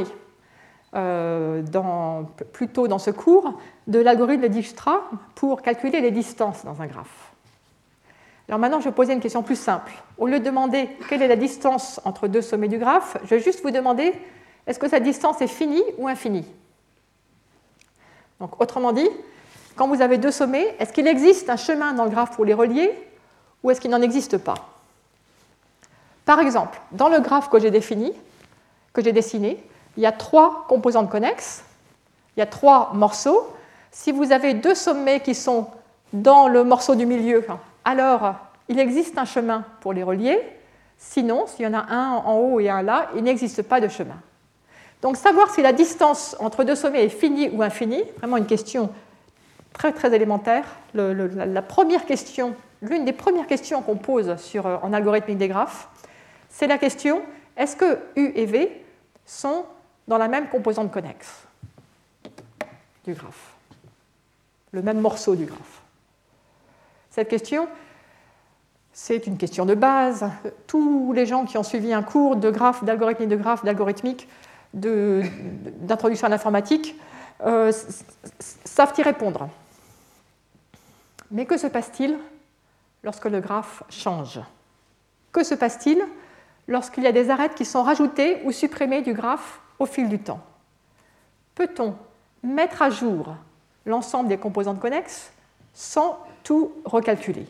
plus tôt dans ce cours de l'algorithme de Dijkstra pour calculer les distances dans un graphe. Alors maintenant, je vais poser une question plus simple. Au lieu de demander quelle est la distance entre deux sommets du graphe, je vais juste vous demander est-ce que cette distance est finie ou infinie? Donc, autrement dit, quand vous avez deux sommets, est-ce qu'il existe un chemin dans le graphe pour les relier ou est-ce qu'il n'en existe pas? Par exemple, dans le graphe que j'ai dessiné, il y a trois composantes connexes, il y a trois morceaux. Si vous avez deux sommets qui sont dans le morceau du milieu, alors il existe un chemin pour les relier. Sinon, s'il y en a un en haut et un là, il n'existe pas de chemin. Donc savoir si la distance entre deux sommets est finie ou infinie, vraiment une question très très élémentaire. La première question, l'une des premières questions qu'on pose en algorithmique des graphes, c'est la question est-ce que U et V sont dans la même composante connexe du graphe, le même morceau du graphe. Cette question, c'est une question de base. Tous les gens qui ont suivi un cours de graphes, d'algorithmique de graphes, d'algorithmique, d'introduction à l'informatique, savent y répondre. Mais que se passe-t-il lorsque le graphe change? Que se passe-t-il lorsqu'il y a des arêtes qui sont rajoutées ou supprimées du graphe au fil du temps? Peut-on mettre à jour l'ensemble des composantes connexes sans tout recalculer?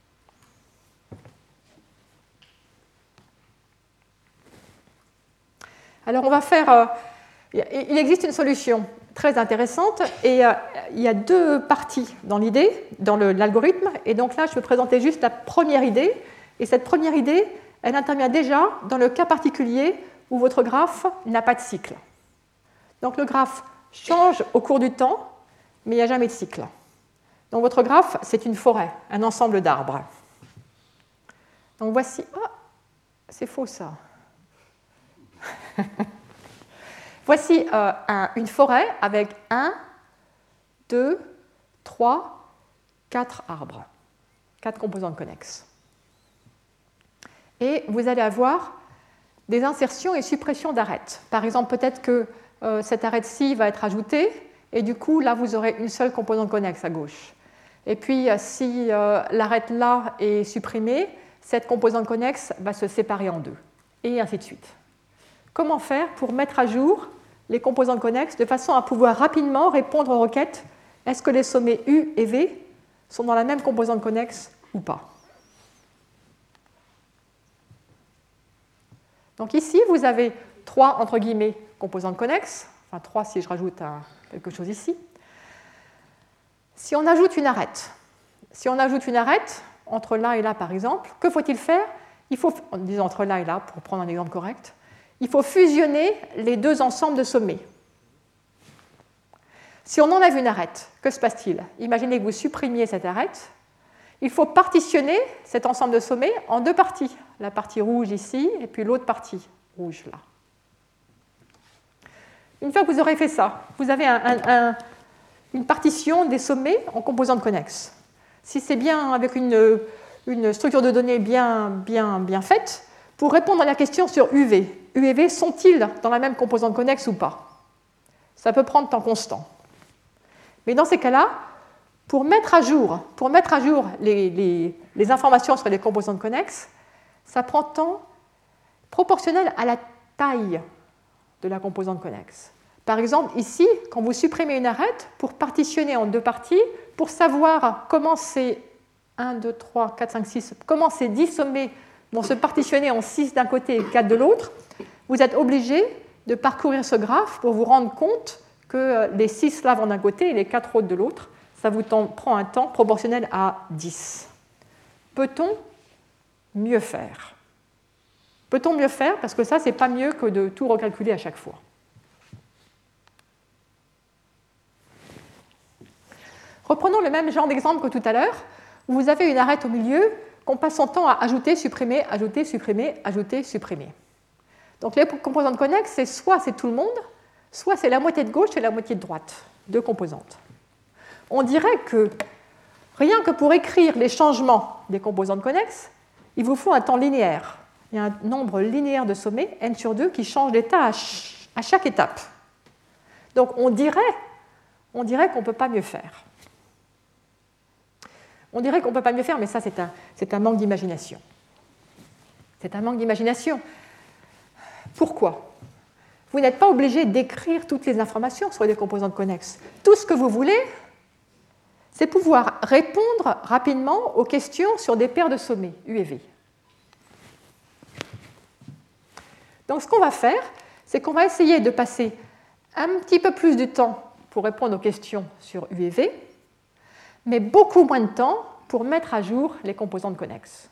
Alors on va faire... il existe une solution très intéressante et il y a deux parties dans l'idée, dans l'algorithme. Et donc là, je vais présenter juste la première idée. Et cette première idée, elle intervient déjà dans le cas particulier où votre graphe n'a pas de cycle. Donc le graphe change au cours du temps, mais il n'y a jamais de cycle. Donc votre graphe, c'est une forêt, un ensemble d'arbres. Donc voici... Ah, c'est faux ça. Voici une forêt avec 1, 2, 3, 4 arbres, 4 composantes connexes. Et vous allez avoir des insertions et suppressions d'arêtes. Par exemple, peut-être que cette arête-ci va être ajoutée, et du coup, là, vous aurez une seule composante connexe à gauche. Et puis, si l'arête-là est supprimée, cette composante connexe va se séparer en deux, et ainsi de suite. Comment faire pour mettre à jour les composantes connexes de façon à pouvoir rapidement répondre aux requêtes « est-ce que les sommets U et V sont dans la même composante connexe ou pas ?» Donc ici, vous avez 3, entre guillemets, composantes connexes, enfin 3 si je rajoute quelque chose ici. Si on ajoute une arête, entre là et là par exemple, que faut-il faire? Il faut, disons entre là et là, pour prendre un exemple correct, il faut fusionner les deux ensembles de sommets. Si on enlève une arête, que se passe-t-il? Imaginez que vous supprimiez cette arête. Il faut partitionner cet ensemble de sommets en deux parties. La partie rouge ici, et puis l'autre partie rouge là. Une fois que vous aurez fait ça, vous avez une partition des sommets en composantes connexes. Si c'est bien avec une structure de données bien faite, pour répondre à la question sur UV, U et V sont-ils dans la même composante connexe ou pas? Ça peut prendre temps constant. Mais dans ces cas-là, pour mettre à jour les informations sur les composantes connexes, ça prend temps proportionnel à la taille de la composante connexe. Par exemple, ici, quand vous supprimez une arête, pour partitionner en deux parties, pour savoir comment ces 1, 2, 3, 4, 5, 6, comment ces 10 sommets vont se partitionner en 6 d'un côté et 4 de l'autre, vous êtes obligé de parcourir ce graphe pour vous rendre compte que les 6 là vont d'un côté et les 4 autres de l'autre. Ça vous prend un temps proportionnel à 10. Peut-on mieux faire? Peut-on mieux faire? Parce que ça, ce n'est pas mieux que de tout recalculer à chaque fois. Reprenons le même genre d'exemple que tout à l'heure, où vous avez une arête au milieu qu'on passe son temps à ajouter, supprimer, ajouter, supprimer, ajouter, supprimer. Donc les composantes connexes, c'est soit c'est tout le monde, soit c'est la moitié de gauche et la moitié de droite, deux composantes. On dirait que rien que pour écrire les changements des composantes connexes, il vous faut un temps linéaire. Il y a un nombre linéaire de sommets, n sur 2, qui change d'état à chaque étape. Donc on dirait qu'on ne peut pas mieux faire. On dirait qu'on ne peut pas mieux faire, mais ça, c'est un manque d'imagination. C'est un manque d'imagination. Pourquoi? Vous n'êtes pas obligé d'écrire toutes les informations sur les composantes connexes. Tout ce que vous voulez, c'est pouvoir répondre rapidement aux questions sur des paires de sommets, U et V. Donc, ce qu'on va faire, c'est qu'on va essayer de passer un petit peu plus de temps pour répondre aux questions sur U et V, mais beaucoup moins de temps pour mettre à jour les composantes connexes.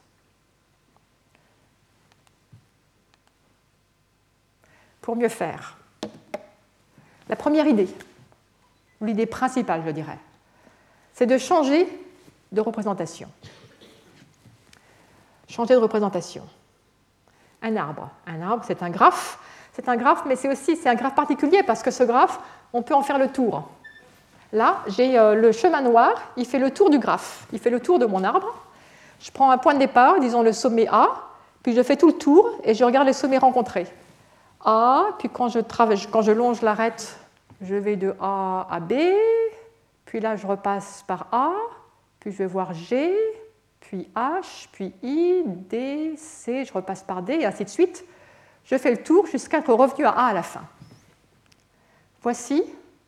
Pour mieux faire, la première idée, l'idée principale, je dirais, c'est de changer de représentation. Changer de représentation. Un arbre, c'est un graphe. C'est un graphe, mais c'est un graphe particulier parce que ce graphe, on peut en faire le tour. Là, j'ai le chemin noir, il fait le tour du graphe, il fait le tour de mon arbre. Je prends un point de départ, disons le sommet A, puis je fais tout le tour et je regarde les sommets rencontrés. A, puis quand je longe l'arête, je vais de A à B, puis là je repasse par A, puis je vais voir G, puis H, puis I, D, C, je repasse par D, et ainsi de suite. Je fais le tour jusqu'à être revenu à A à la fin. Voici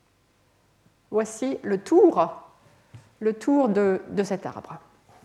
le tour de cet arbre.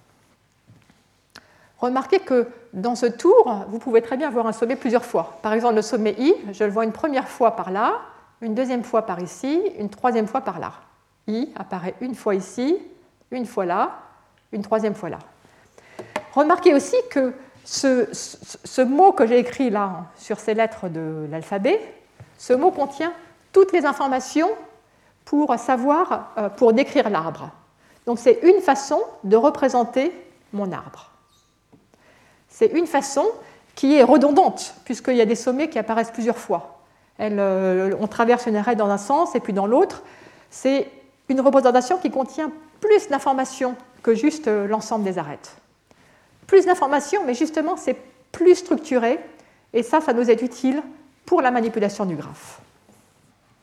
Remarquez que dans ce tour, vous pouvez très bien voir un sommet plusieurs fois. Par exemple, le sommet I, je le vois une première fois par là, une deuxième fois par ici, une troisième fois par là. I apparaît une fois ici, une fois là, une troisième fois là. Remarquez aussi que ce mot que j'ai écrit là sur ces lettres de l'alphabet, ce mot contient toutes les informations pour décrire l'arbre. Donc c'est une façon de représenter mon arbre. C'est une façon qui est redondante, puisqu'il y a des sommets qui apparaissent plusieurs fois. On traverse une arête dans un sens et puis dans l'autre. C'est une représentation qui contient plus d'informations que juste l'ensemble des arêtes. Plus d'informations, mais justement, c'est plus structuré, et ça nous est utile pour la manipulation du graphe.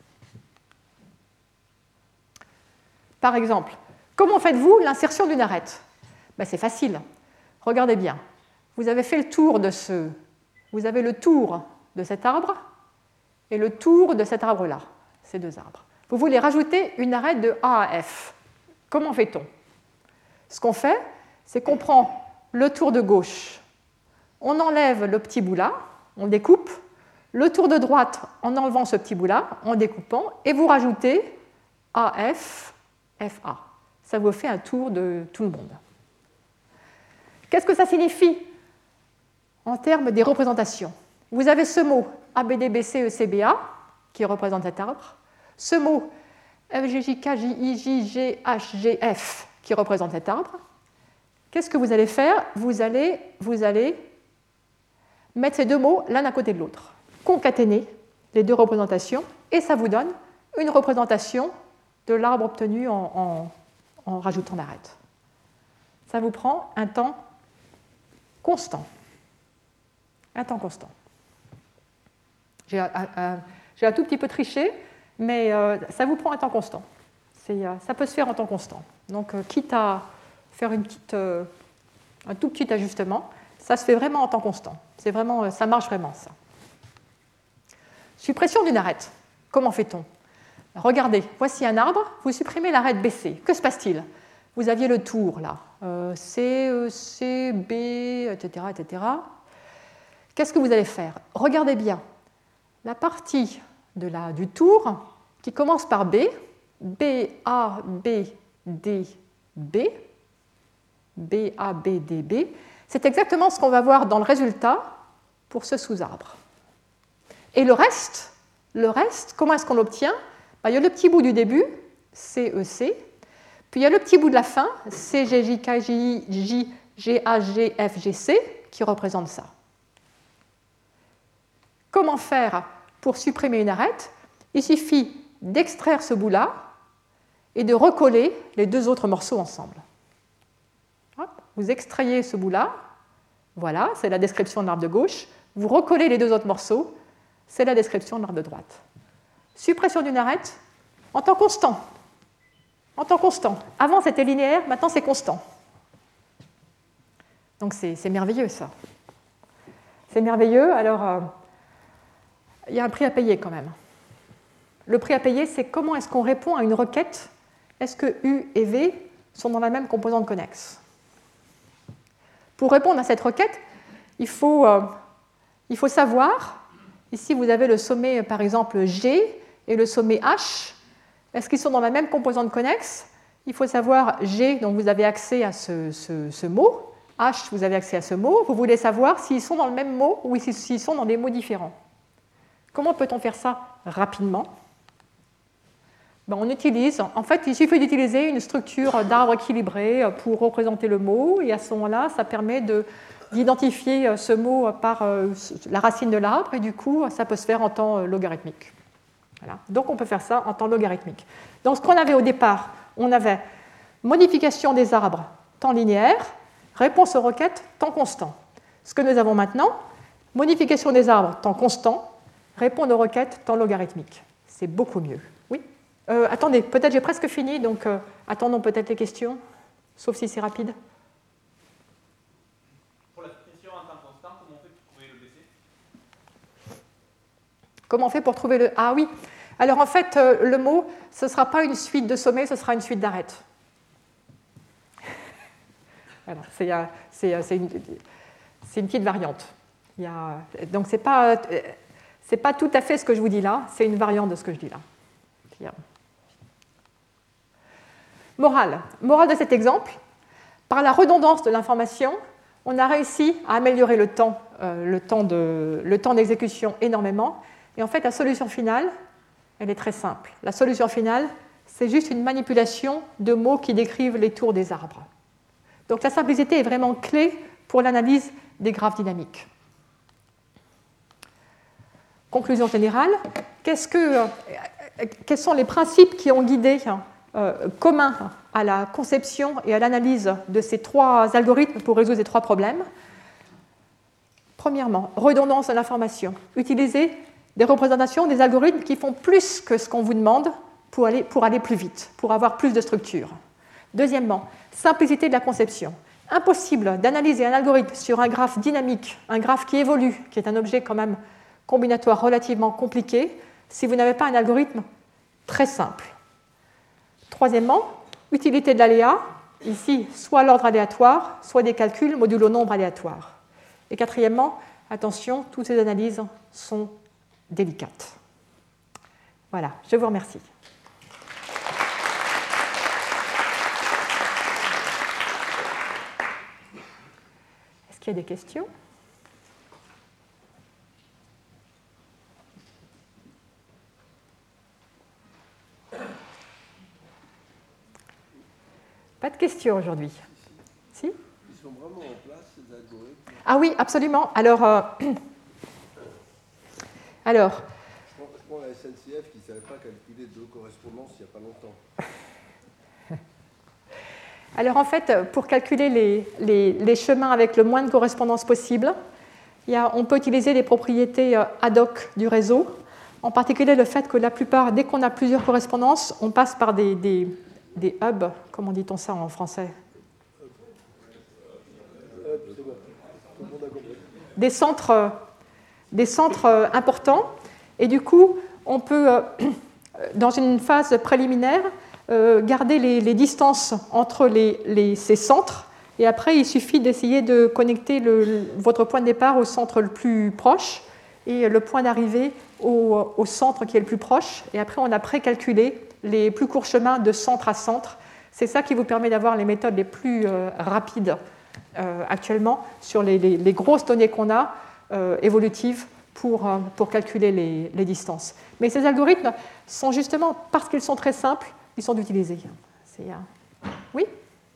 par exemple, comment faites-vous l'insertion d'une arête? Ben, c'est facile. Regardez bien. Vous avez fait le tour de Vous avez le tour de cet arbre et le tour de cet arbre-là, ces deux arbres. Vous voulez rajouter une arête de A à F. Comment fait-on? Ce qu'on fait, c'est qu'on prend le tour de gauche, on enlève le petit bout là, on découpe, le tour de droite en enlevant ce petit bout là, en découpant, et vous rajoutez AF, FA. Ça vous fait un tour de tout le monde. Qu'est-ce que ça signifie en termes des représentations? Vous avez ce mot ABDBCECBA qui représente cet arbre, ce mot FGJKJIJGHGF qui représente cet arbre. Qu'est-ce que vous allez faire? Vous allez mettre ces deux mots l'un à côté de l'autre, concaténer les deux représentations, et ça vous donne une représentation de l'arbre obtenu en rajoutant l'arête. Ça vous prend un temps constant. Un temps constant. J'ai un tout petit peu triché, mais ça vous prend un temps constant. Ça peut se faire en temps constant. Donc, quitte à faire un tout petit ajustement, ça se fait vraiment en temps constant. Ça marche vraiment, ça. Suppression d'une arête. Comment fait-on? Regardez, voici un arbre, vous supprimez l'arête BC. Que se passe-t-il? Vous aviez le tour, là. C, E, C, B, etc., etc. Qu'est-ce que vous allez faire? Regardez bien. La partie du tour qui commence par B, B, A, B, D, B, B, A, B, D, B, c'est exactement ce qu'on va voir dans le résultat pour ce sous-arbre. Et le reste, comment est-ce qu'on l'obtient? Il y a le petit bout du début, C, E, C, puis il y a le petit bout de la fin, C, G, J, K, J, J, G, H, G, F, G, C, qui représente ça. Comment faire pour supprimer une arête? Il suffit d'extraire ce bout-là et de recoller les deux autres morceaux ensemble. Vous extrayez ce bout-là, voilà, c'est la description de l'arbre de gauche. Vous recollez les deux autres morceaux, c'est la description de l'arbre de droite. Suppression d'une arête en temps constant. En temps constant. Avant, c'était linéaire, maintenant, c'est constant. Donc, c'est merveilleux, ça. C'est merveilleux. Alors, il y a un prix à payer, quand même. Le prix à payer, c'est comment est-ce qu'on répond à une requête. Est-ce que U et V sont dans la même composante connexe? Pour répondre à cette requête, il faut savoir, ici vous avez le sommet par exemple G et le sommet H, est-ce qu'ils sont dans la même composante connexe? Il faut savoir G, donc vous avez accès à ce mot, H, vous avez accès à ce mot, vous voulez savoir s'ils sont dans le même mot ou s'ils sont dans des mots différents. Comment peut-on faire ça rapidement? On utilise, en fait, il suffit d'utiliser une structure d'arbre équilibré pour représenter le mot, et à ce moment-là, ça permet d'identifier ce mot par la racine de l'arbre, et du coup, ça peut se faire en temps logarithmique. Voilà. Donc, on peut faire ça en temps logarithmique. Donc, ce qu'on avait au départ, on avait modification des arbres, temps linéaire, réponse aux requêtes, temps constant. Ce que nous avons maintenant, modification des arbres, temps constant, répondre aux requêtes, temps logarithmique. C'est beaucoup mieux. Oui? Attendez, peut-être j'ai presque fini, donc attendons peut-être les questions, sauf si c'est rapide. Pour la suppression en temps constant, comment on fait pour trouver le BC? Comment on fait pour trouver le... Ah oui, alors en fait, le mot, ce ne sera pas une suite de sommets, ce sera une suite d'arêtes. Voilà, c'est une petite variante. Donc ce n'est pas tout à fait ce que je vous dis là, c'est une variante de ce que je dis là. Morale de cet exemple, par la redondance de l'information, on a réussi à améliorer le temps d'exécution énormément. Et en fait, la solution finale, elle est très simple. La solution finale, c'est juste une manipulation de mots qui décrivent les tours des arbres. Donc la simplicité est vraiment clé pour l'analyse des graphes dynamiques. Conclusion générale, quels sont les principes qui ont guidé communs à la conception et à l'analyse de ces trois algorithmes pour résoudre ces trois problèmes? Premièrement, redondance de l'information. Utiliser des représentations, des algorithmes qui font plus que ce qu'on vous demande pour aller plus vite, pour avoir plus de structure. Deuxièmement, simplicité de la conception. Impossible d'analyser un algorithme sur un graphe dynamique, un graphe qui évolue, qui est un objet quand même combinatoire relativement compliqué, si vous n'avez pas un algorithme très simple. Troisièmement, utilité de l'aléa, ici soit l'ordre aléatoire, soit des calculs modulo nombre aléatoire. Et quatrièmement, attention, toutes ces analyses sont délicates. Voilà, je vous remercie. Est-ce qu'il y a des questions ? Pas de questions aujourd'hui. Si ? Ils sont vraiment en place, ces algorithmes ? Ah oui, absolument. Alors, Je prends la SNCF qui ne savait pas calculer deux correspondances il n'y a pas longtemps. Alors en fait, pour calculer les chemins avec le moins de correspondances possible, on peut utiliser les propriétés ad hoc du réseau, en particulier le fait que la plupart, dès qu'on a plusieurs correspondances, on passe par des hubs, comment dit-on ça en français ? Des centres importants, et du coup, on peut, dans une phase préliminaire, garder les distances entre ces centres, et après il suffit d'essayer de connecter votre point de départ au centre le plus proche et le point d'arrivée au centre qui est le plus proche, et après on a précalculé les plus courts chemins de centre à centre. C'est ça qui vous permet d'avoir les méthodes les plus rapides actuellement sur les grosses données qu'on a évolutives pour calculer les distances. Mais ces algorithmes sont justement, parce qu'ils sont très simples, ils sont utilisés. Oui ?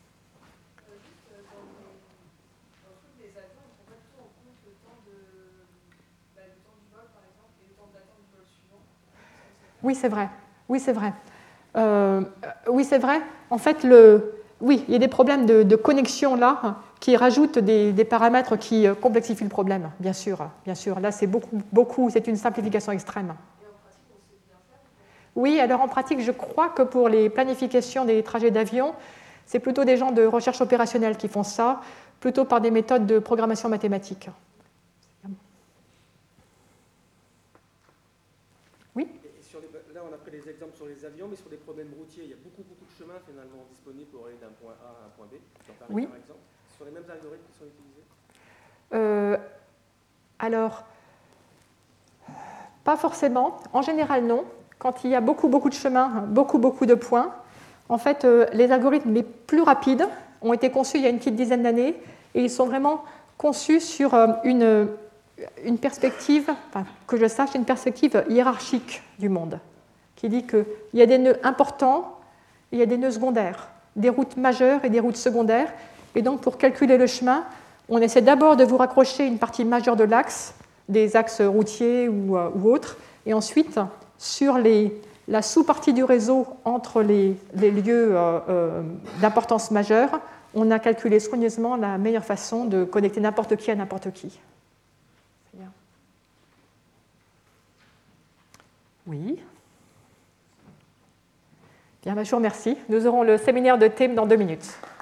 Oui, c'est vrai. Oui, c'est vrai. Oui, c'est vrai. En fait, oui, il y a des problèmes de connexion là qui rajoutent des paramètres qui complexifient le problème, bien sûr. Bien sûr. Là, c'est beaucoup, c'est une simplification extrême. Oui, alors en pratique, je crois que pour les planifications des trajets d'avion, c'est plutôt des gens de recherche opérationnelle qui font ça, plutôt par des méthodes de programmation mathématique. Oui ? Là, on a pris les exemples sur les avions, mais sur les problèmes routiers, il y a beaucoup de chemins finalement disponibles pour aller d'un point A à un point B. Oui. Par exemple, ce sont les mêmes algorithmes qui sont utilisés ? Alors, pas forcément. En général, non. Quand il y a beaucoup de chemins, beaucoup de points, en fait, les algorithmes les plus rapides ont été conçus il y a une petite dizaine d'années, et ils sont vraiment conçus sur une perspective, enfin, que je sache, une perspective hiérarchique du monde, qui dit qu'il y a des nœuds importants et il y a des nœuds secondaires, des routes majeures et des routes secondaires. Et donc, pour calculer le chemin, on essaie d'abord de vous raccrocher une partie majeure de l'axe, des axes routiers ou autres, et ensuite, sur la sous-partie du réseau entre les lieux d'importance majeure, on a calculé soigneusement la meilleure façon de connecter n'importe qui à n'importe qui. Oui. Bien, je vous remercie. Nous aurons le séminaire de thème dans 2 minutes.